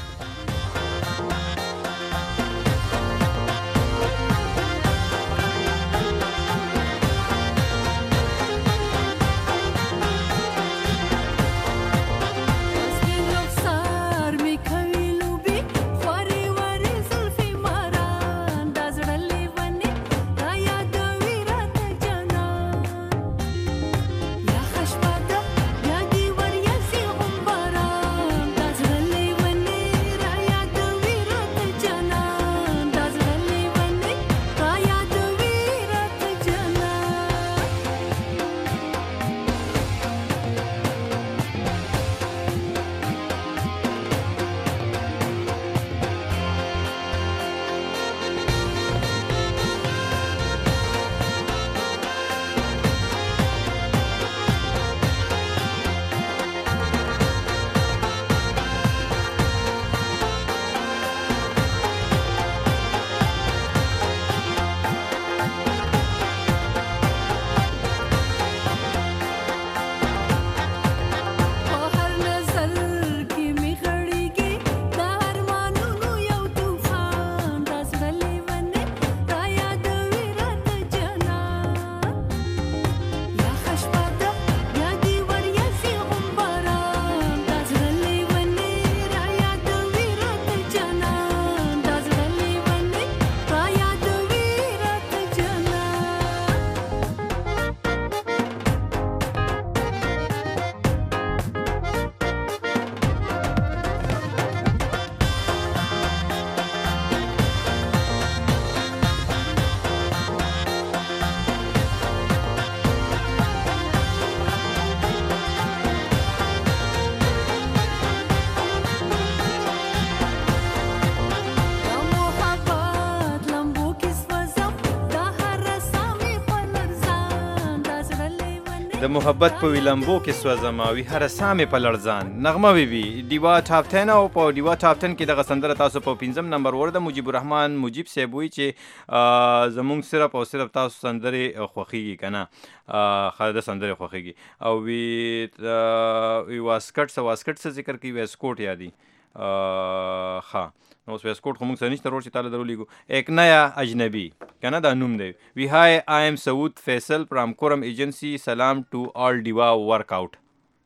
د محبت په ویلمبو کې سوځم او هر سامې په لړزان نغمه وی وی دیوا ټاپ ټن او په دیوا ټاپ ټن کې دغه سندره تاسو په پنځم نمبر ورده مجيب الرحمن مجيب صاحب وی چې زمونږ صرف او صرف تاسو سندره خوخيږي کنه خالد سندره خوخيږي او وی وی واسکټ سو واسکټ څه ذکر کوي واسکوټ یادي ها نو اوس واسکوټ خو موږ سره نشته ورور چې تعالی درو لیګو ایک نیا اجنبي کنه دا نوم دی وی هاي آی ایم سعود فیصل فرام کورم ایجنسی سلام ټو آل ډیوا ورک آوټ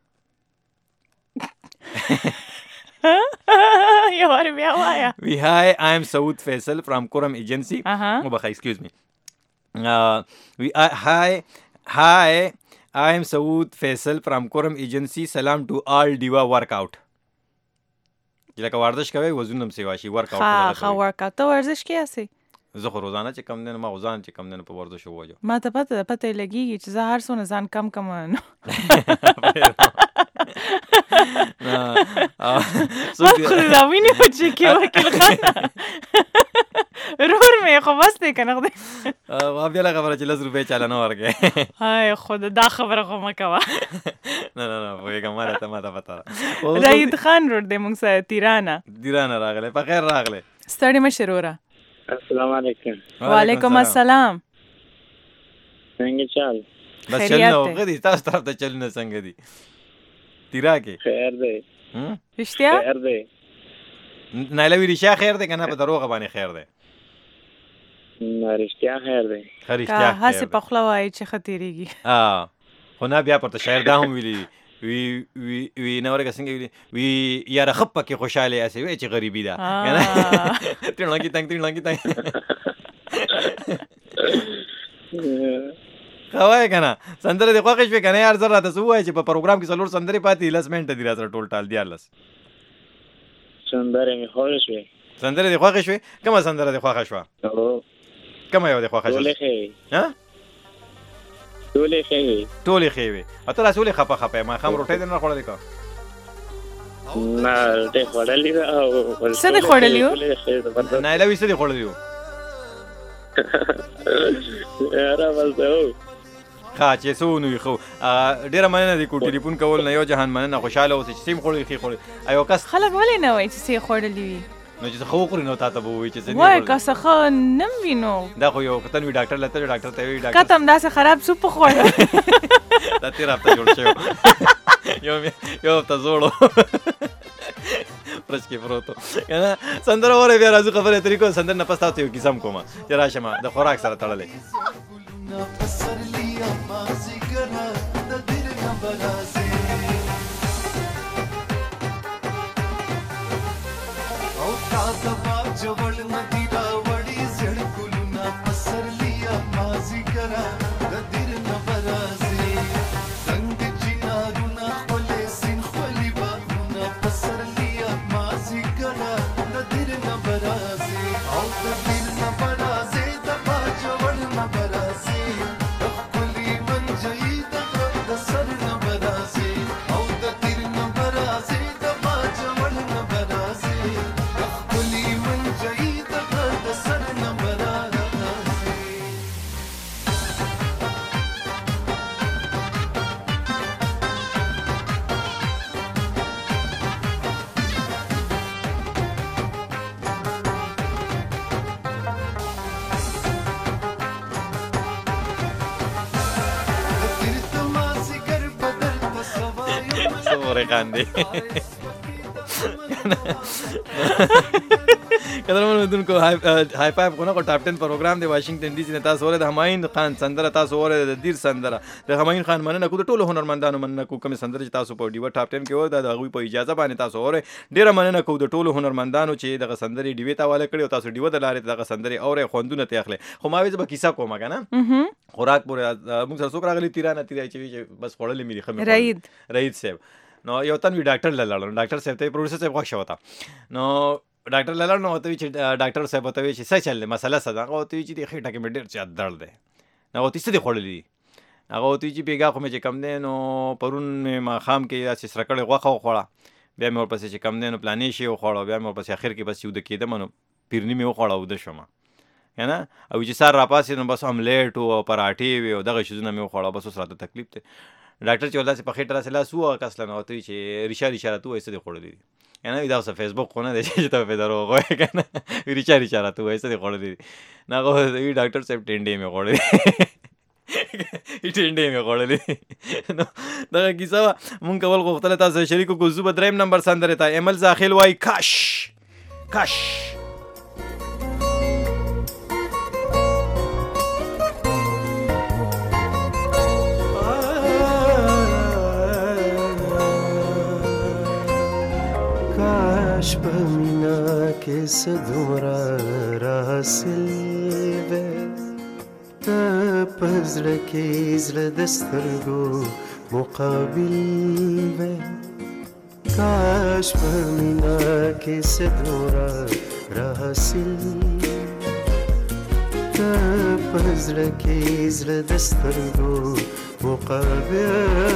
یو ور بیا وایا وی هاي آی ایم سعود فیصل فرام کورم ایجنسی مو بخا ایکسکیوز می وی هاي هاي آی ایم سعود فیصل فرام کورم ایجنسی سلام ټو آل ډیوا ورک آوټ لکه ورزش کوي وزن هم سیوا شي ورک اوټ ها ها ورک اوټ ته ورزش کیاسي زه خو روزانه چې کم نه ما غوزان چې کم نه په ورزش وواجو ما ته پته پته لګیږي چې زه هر څونه ځان کم کم نو څو خو دا ویني چې کې وکیل خان رور مې خو بس نه کنه خو بیا لا خبره چې لس روپۍ چاله نه ورکې هاي خود دا خبره خو ما کوه نه نه نه وای کومه ته ما ته پته رئید خان رور دې موږ سره تیرانه تیرانه راغله په خیر راغله ستړي مشروره السلام علیکم وعلیکم السلام څنګه چل بس چل نو غدي تاسو طرف ته چل نه څنګه دي تیرا کې خیر دی رښتیا خیر دی نایله وی رښتیا خیر دی کنه په دروغ باندې خیر دی نه رښتیا خیر دی رښتیا خیر هسه په خپل وای چې خطرېږي اه خو نه بیا پرته شاعر دا هم ویلي وی وی وی نو ورګه څنګه ویلي وی یاره خپ کې خوشاله اسي وی چې غریبي ده کنه تیر لګی تنگ تیر لګی تنگ خوای کنه سندره د خوښ شو کنه یار زره تاسو وای چې په پروګرام کې څلور سندري پاتې لس منټه دی راځه ټول ټال دی لس سندره می خوښ شو سندره د خوښ شو کومه سندره د خوښ شو کومه یو د خوښ شو ټولې ها ټولې خېوي ټولې خېوي اته رسولې خپه خپه ما خام روټې نه خوړلې کا نه ته خوړلې او څه دې خوړلې نه لا وې څه دې خوړلې را ولته ها چې سو نو خو ډیره مننه دي کو ټلیفون کول نه یو جهان مننه خوشاله اوسې چې سیم خوړې خې خوړې ایو کس خلک ولې نه وای چې سې خوړلې وي نو چې خو خوري نو تاسو به وای چې څه وای کاسه خو نم وینو دا خو یو کتن وی ډاکټر لته ډاکټر ته وی ډاکټر کتم داسه خراب سوپ خوړ دا تیر هفته جوړ شو یو یو ته زوړو پرچ کې پروتو کنه سندره وره بیا راځو خبره طریقو سندره نه پستا ته یو کیسم کومه چې راشم د خوراک سره تړلې जवळ नदी रावडी झडकुलुना पसरलिया माझी करा गदीर न बराजे रंग चिनारुना खोले सिन खोली बाहुना पसरलिया माझी करा गदीर न बराजे औ गदीर न बराजे दबा जवळ न बराजे खुली मंजई दब सर न बराजे औ गदीर न बराजे दबा जवळ न बराजे خاندي قدرمن ودونکو هاي فایو کو نه ټاپ ټن پروګرام دی واشنگټن ډي سي نه تاسو اوره د همایون خان سندره تاسو اوره د دیر سندره د همایون خان مننه کو د ټولو هنرمندانو مننه کو کوم سندره چې تاسو په ډیو ټاپ ټن کې و د غوي په اجازه باندې تاسو اوره ډیره مننه کو د ټولو هنرمندانو چې دغه سندره ډیو ته واله کړی او تاسو ډیو د لارې دغه سندره اوره خوندونه ته اخلي خو ما وې به کیسه کوم کنه خوراک پورې موږ سره څوک راغلی تیرانه تیرای چې بس خړلې مې خمه رئید رئید صاحب نو یو تن وی ډاکټر لاله ډاکټر صاحب ته پروډوسر صاحب خوښ وتا نو ډاکټر لاله نو ته چې ډاکټر صاحب ته چې څه چل مسله څه دا او ته چې د خېټه کې مې ډېر چا درد دی نو ته څه دی خړلې هغه ته چې پیګه خو مې چې کم دی نو پرون مې ما خام کې چې سرکړې غوخه خوړه بیا مې ورپسې چې کم دی نو پلانې شي خوړه بیا مې ورپسې اخر کې بس یو د کېده منو پیرنی مې وخوړه او د شوم کنه او چې سار را پاسې نو بس املیټ او پراټې وي او دغه شیزونه مې وخوړه بس اوس راته تکلیف ته ډاکټر چې ولداسې په خېټه راسې لاس ووهه کس له نو ورته وایي چې ریشه ریشه راته ووایي څه دې خوړلي دي که نه وي دا اوس فیسبوک خو نه دی چې ته پرې دروغ وایې که نه ریشه ریشه راته ووایي څه دې خوړلي دي نه هغه ورته وایي ډاکټر صاحب ټنډې مې خوړلې ټنډې مې خوړلې نو دغه کیسه وه مونږ کول غوښتله تاسو سره شریک کړو زه به دریم نمبر سندرې ته ایمل زاخیل وایي کش کش کاش په مینا کې څه دومره راسل وی ته په زړه کې زړه د سترګو مقابل وی کاش په مینا کې څه دومره راسل ته په زړه کې زړه د سترګو مقابل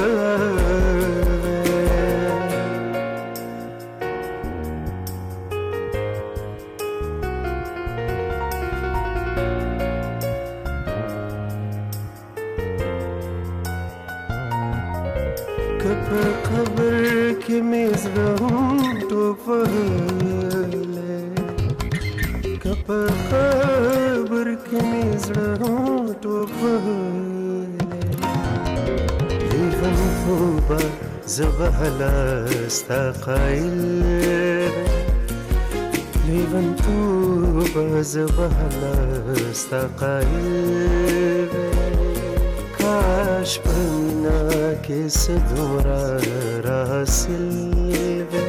قبر کې مې زړه ټوپ وهلی که په قبر کې مې زړه ټوپ وهلی لیونتوبه زه به هله ستا قایل لیونتوبه زه به هله ستا قایل کاش په مینا کې څه دومره راسل وی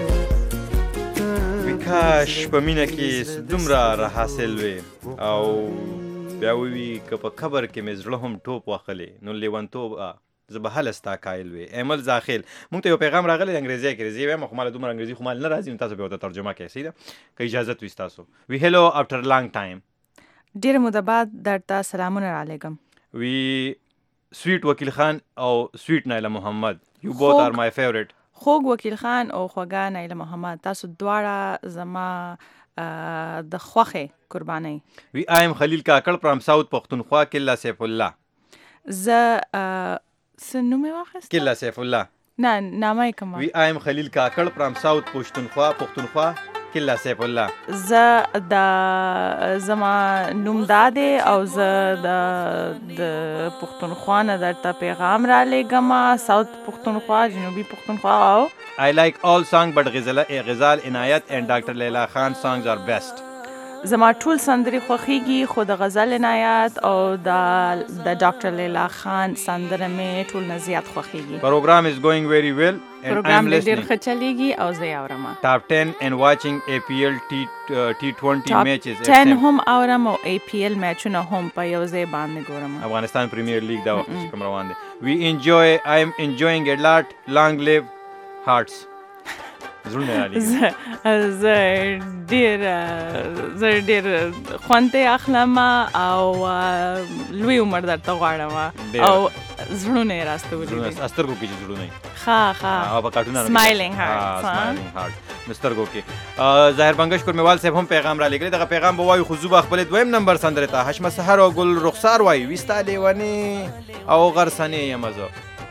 کاش په مینه کې دومره راحاصل وي او بیا ووي که په قبر کې مې زړه هم ټوپ وهلی نو لیونتوب زه به هله ستا قایل وي ایمل زاخیل مونږ ته یو پیغام راغلی د انګریزي کې زه وایم خو ماله دومره انګریزي خو مال نه راځي نو تاسو به ورته ترجمه کوئ صحیح ده که اجازت وي ستاسو وی هیلو آفټر لانګ ټایم ډېره موده بعد درته سلامونه رالیږم وی سویټ وکیل خان او سویټ نایله محمد یو بوت آر مای فیوریټ خوږ وکیل خان او خوږه نایله محمد تاسو دواړه زما د خوښې قربانۍ وی آیم خلیل کاکړ فرام ساوث پښتونخوا کلا سیف الله زه څه نوم یې واخیست کلا سیف الله نه نامه یې کومه وی آیم خلیل کاکړ فرام ساوث پښتونخوا پښتونخوا کلا سیف الله زه د زما نوم دا دی او زه د د پښتونخوا نه درته پیغام رالیږم ساوث پښتونخوا جنوبي پښتونخوا او I like all song but غزال عنایت and ډاکټر لیلا خان songs are best زما ټول سندرې خوښیږي خو د غزل عنایت او د د ډاکټر لیلا خان سندره مې ټول نه زیات خوښیږي program is going very well and program I'm listening ډېر ښه چلیږي او زه یې اورم top ten and watching A P L T twenty matches top ten هم اورم او A P L میچونه هم په یو ځای باندې ګورم افغانستان پریمیر لیګ دا وخت چې کوم روان دی we enjoy I am enjoying a lot long live hearts زړونه رالیږي زه ډېر زه ډېر خوند یې اخلم او لوی عمر درته غواړم او زړونه یې راستولي دي سترګو کې چې زړونه یې ښه ښه او په کارټونه سمایلینګ هارټ سمایلینګ هارټ سترګو کې ظاهر بنګش کورمیوال صاحب هم پیغام را لګلی دغه پیغام به وایو خو زه به خپل دویم نمبر سندرې ته حشمه سحر او ګل رخسار وایي وي ستا لیونې او غرسنې یم زه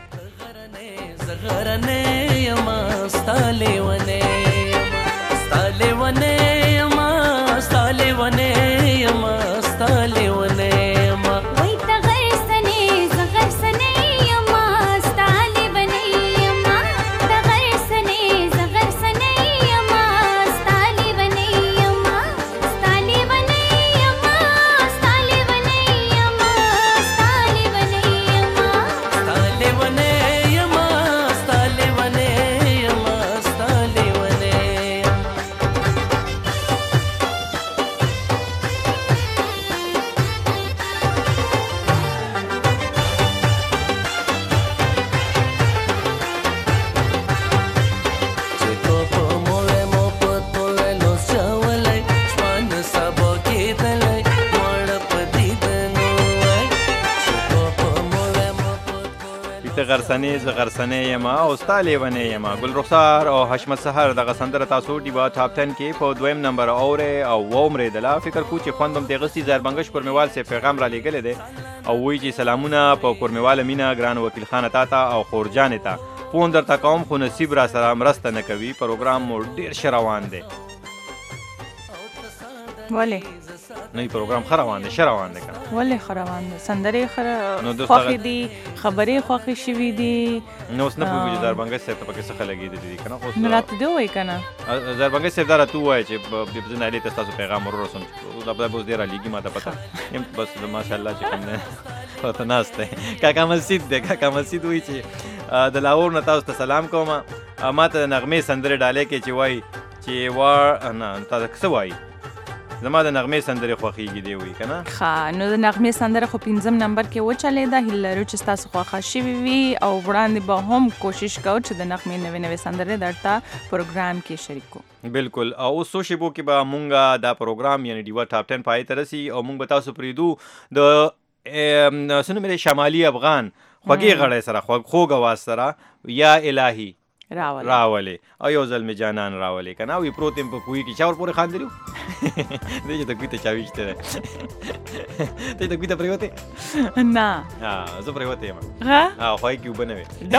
غرنې یما ستا لیونې ستا لیونې یما ستا لیونې یما ستا لیونې یما وای ته غرسنې زه غرسنې یما ستا لیونې یما ته غرسنې زه غرسنې یما ستا لیونې یما ستا لیونې یما ستا لیونې یما ستا لیونې یما ستا لیونې غرسنې زه غرسنې یم او ستا لیونې یم ګل رخسار او حشمت سحر دغه سندره تاسو ډیوا ټاپ ټن کې په دویم نمبر اورې او وومرېدله فکر کوو چې خوند هم ترې اخیستي ظاهر بنګش کورمیوال صاحب پیغام را لیږلی دی او وایي چې سلامونه په کورمیواله مینا ګران وکیل خان تا ته او خورجان ته فون درته کوم خو نصیب را سره مرسته نه کوي پروګرام مو ډېر ښه روان دی ولې نه پروګرام ښه روان دی ښه روان دی که نه ولې ښه روان دی سندرې نو ښه دوست خوښې هغه- دي خبرې خوښې شوي دي نو اوس نه پوهېږو چې زربنګه صاحب ته پکې څه ښه لګېدلي دي که نه خو اوس- نو راته دې ووایي که نه زربنګه صاحب دا راته ووایه چې ب- ب- زه نایلې ته ستاسو پیغام ورسوم دا به اوس ډېر رالیږي ما ته پته یم بس ماشاءالله چې کوم دی راته ناست دی کاکا مسجد دی کاکا مسجد وایي چې آ، د لاهور نه تاسو ته سلام کوم آ، ما ته د نغمې سندرې ډالۍ کې چې وایي چې وا نه تا څه وایي زما د نغمې سندرې خوښېږي دی وایي که نه ښه نو د نغمې سندره خو پنځم نمبر کې وچلېده هیله لرو چې ستاسو خوښه شوې وي او وړاندې به هم کوشش کوو چې د نغمې نوې نوې سندرې درته پروګرام کې شریک کړو بالکل او اوس څو شیبو کې به مونږه دا پروګرام یعنی ډیوا ټاپ ټن پای ته رسي او مونږ به تاسو پرېږدو د ام، څه نوم دی شمالي افغان خوږې غړی سره خوږ- خوږ اواز سره یا الهي راولې راولې او یو ځل مې جانان راولې که نه وي پروت یم په کوهي کې چا ورپورې خاندلي وو دی چې د کوهي ته چا ویشتی دی ته د کوهي ته پرېوتې نه زه پرېوتی یم ها او خوی کې اوبه نه وې ډپ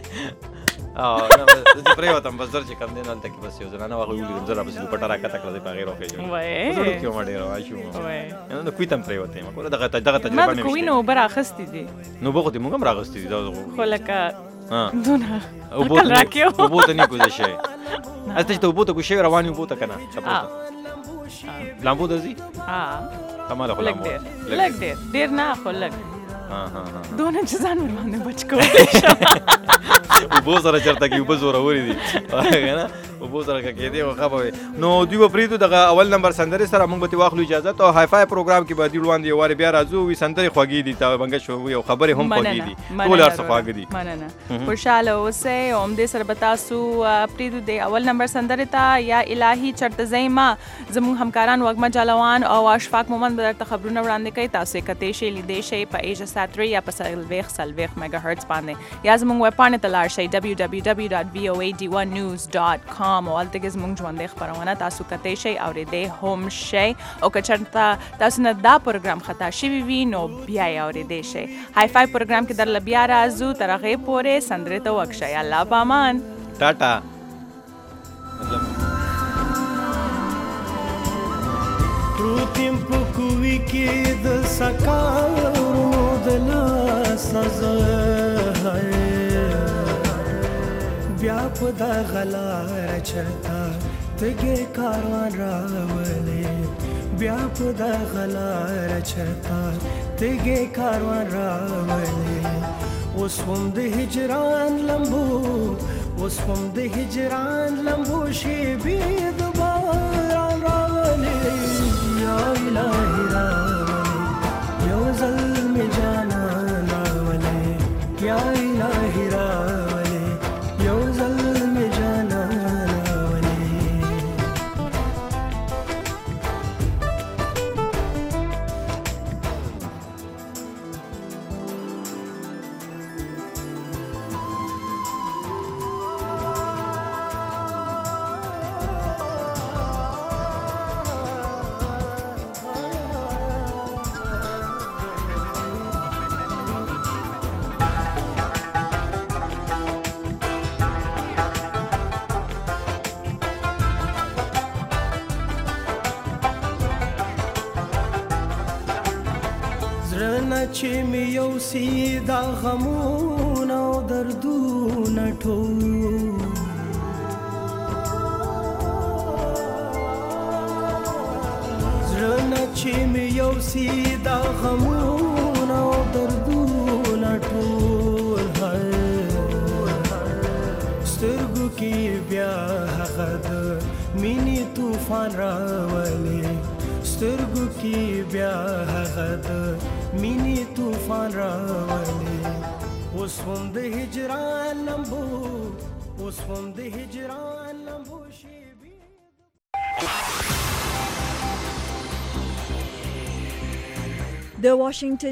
او نه بس زه پرېوتم بس زر چې کم دی نه هلته کې بس یو زنانه واغه ولیدم زه راپسې دوپټه راکته کړه دی په هغې روښې وایې. زړه کې وم ډېر واشي وم وایې. نو د کوهي ته هم پرېوتی یم ګوره دغه دغه ما تجربه د مې کوی شته. نه اوبه راخیستې دي نو اوبه خو دې مونږ هم راغوستي دي دا خو لکه ها. دونه اوبو عقل ته راکېو. نه- اوبو ته نه کوزه شوی هلته چې ته اوبو ته کوز شوی روان یې اوبو ته که نه چپو ته لامبو درځي ها کماله خو لږ لامبو ډېر لږ ډېر ډېر نه خو لږ ها ها ها دونه چې ځان ور باندې بچ کولی شم اوبو سره چېرته کې اوبه زورورې دي که نه اوبو سره که کېدې خو ښه به وي نو دوی به پرېږدو دغه اول نمبر سندرې سره موږ به ترې واخلو اجازت او هایفای پروګرام کې به دوی وړاندې یو وارې بیا راځو وي سندرې خوږې دي تابنګه شو وي او خبرې هم خوږې دي ټول هر څه خواږه دي مننه خوشحاله اوسئ او همدې سره به تاسو پرېږدو د اول نمبر سندرې ته یا الهي چرته ځئ ما زموږ همکاران وږمه جالوان او اشفاق مومند به درته خبرونه وړاندې کوي تاسو یې کتی شئ لیدی شئ په ایجا ساتری یا په څلوېښت څلوېښت میګا هرټز باندې یا زموږ ویب پاڼې ته لاړ شئ ډبلیو ډبلیو ډبلیو ډاټ وي او ای ډي ون نیوز ډاټ کام او هلته کې زموږ ژوندۍ خپرونه تاسو کتی شئ اورېدی هم شئ او که چېرته تاسو نه دا پروګرام خطا شوي وي نو بیا یې اورېدی شئ های فای پروګرام کې درله بیا راځو تر هغې پورې سندرې ته وک شئ الله پامان ټاټا پروت یم په کوهي کې د سکارو د لاسه زه بیا په دغه لاره چرته تږی کاروان راولې بیا په دغه لاره چرته تږی کاروان راولې اوس هم د هجران لمبو اوس هم د هجران لمبو شیبې د باران راولې یا الهي راولې یو ځل مې جانان راولې یا الهي راولې یو ځل مې جانان راولې زړه نه چې مې یو سي دا غمونه او دردونه ټول زړه نه چې مې یو سي دا غمونه او دردونه ټول سترګو کې بیا هغه د مینې طوفان راولي سترګو کې بیا هغه د مینې طوفان راولي اوس هم د هجران لمبو اوس هم د هجران لمبو شیبې د واشنگټن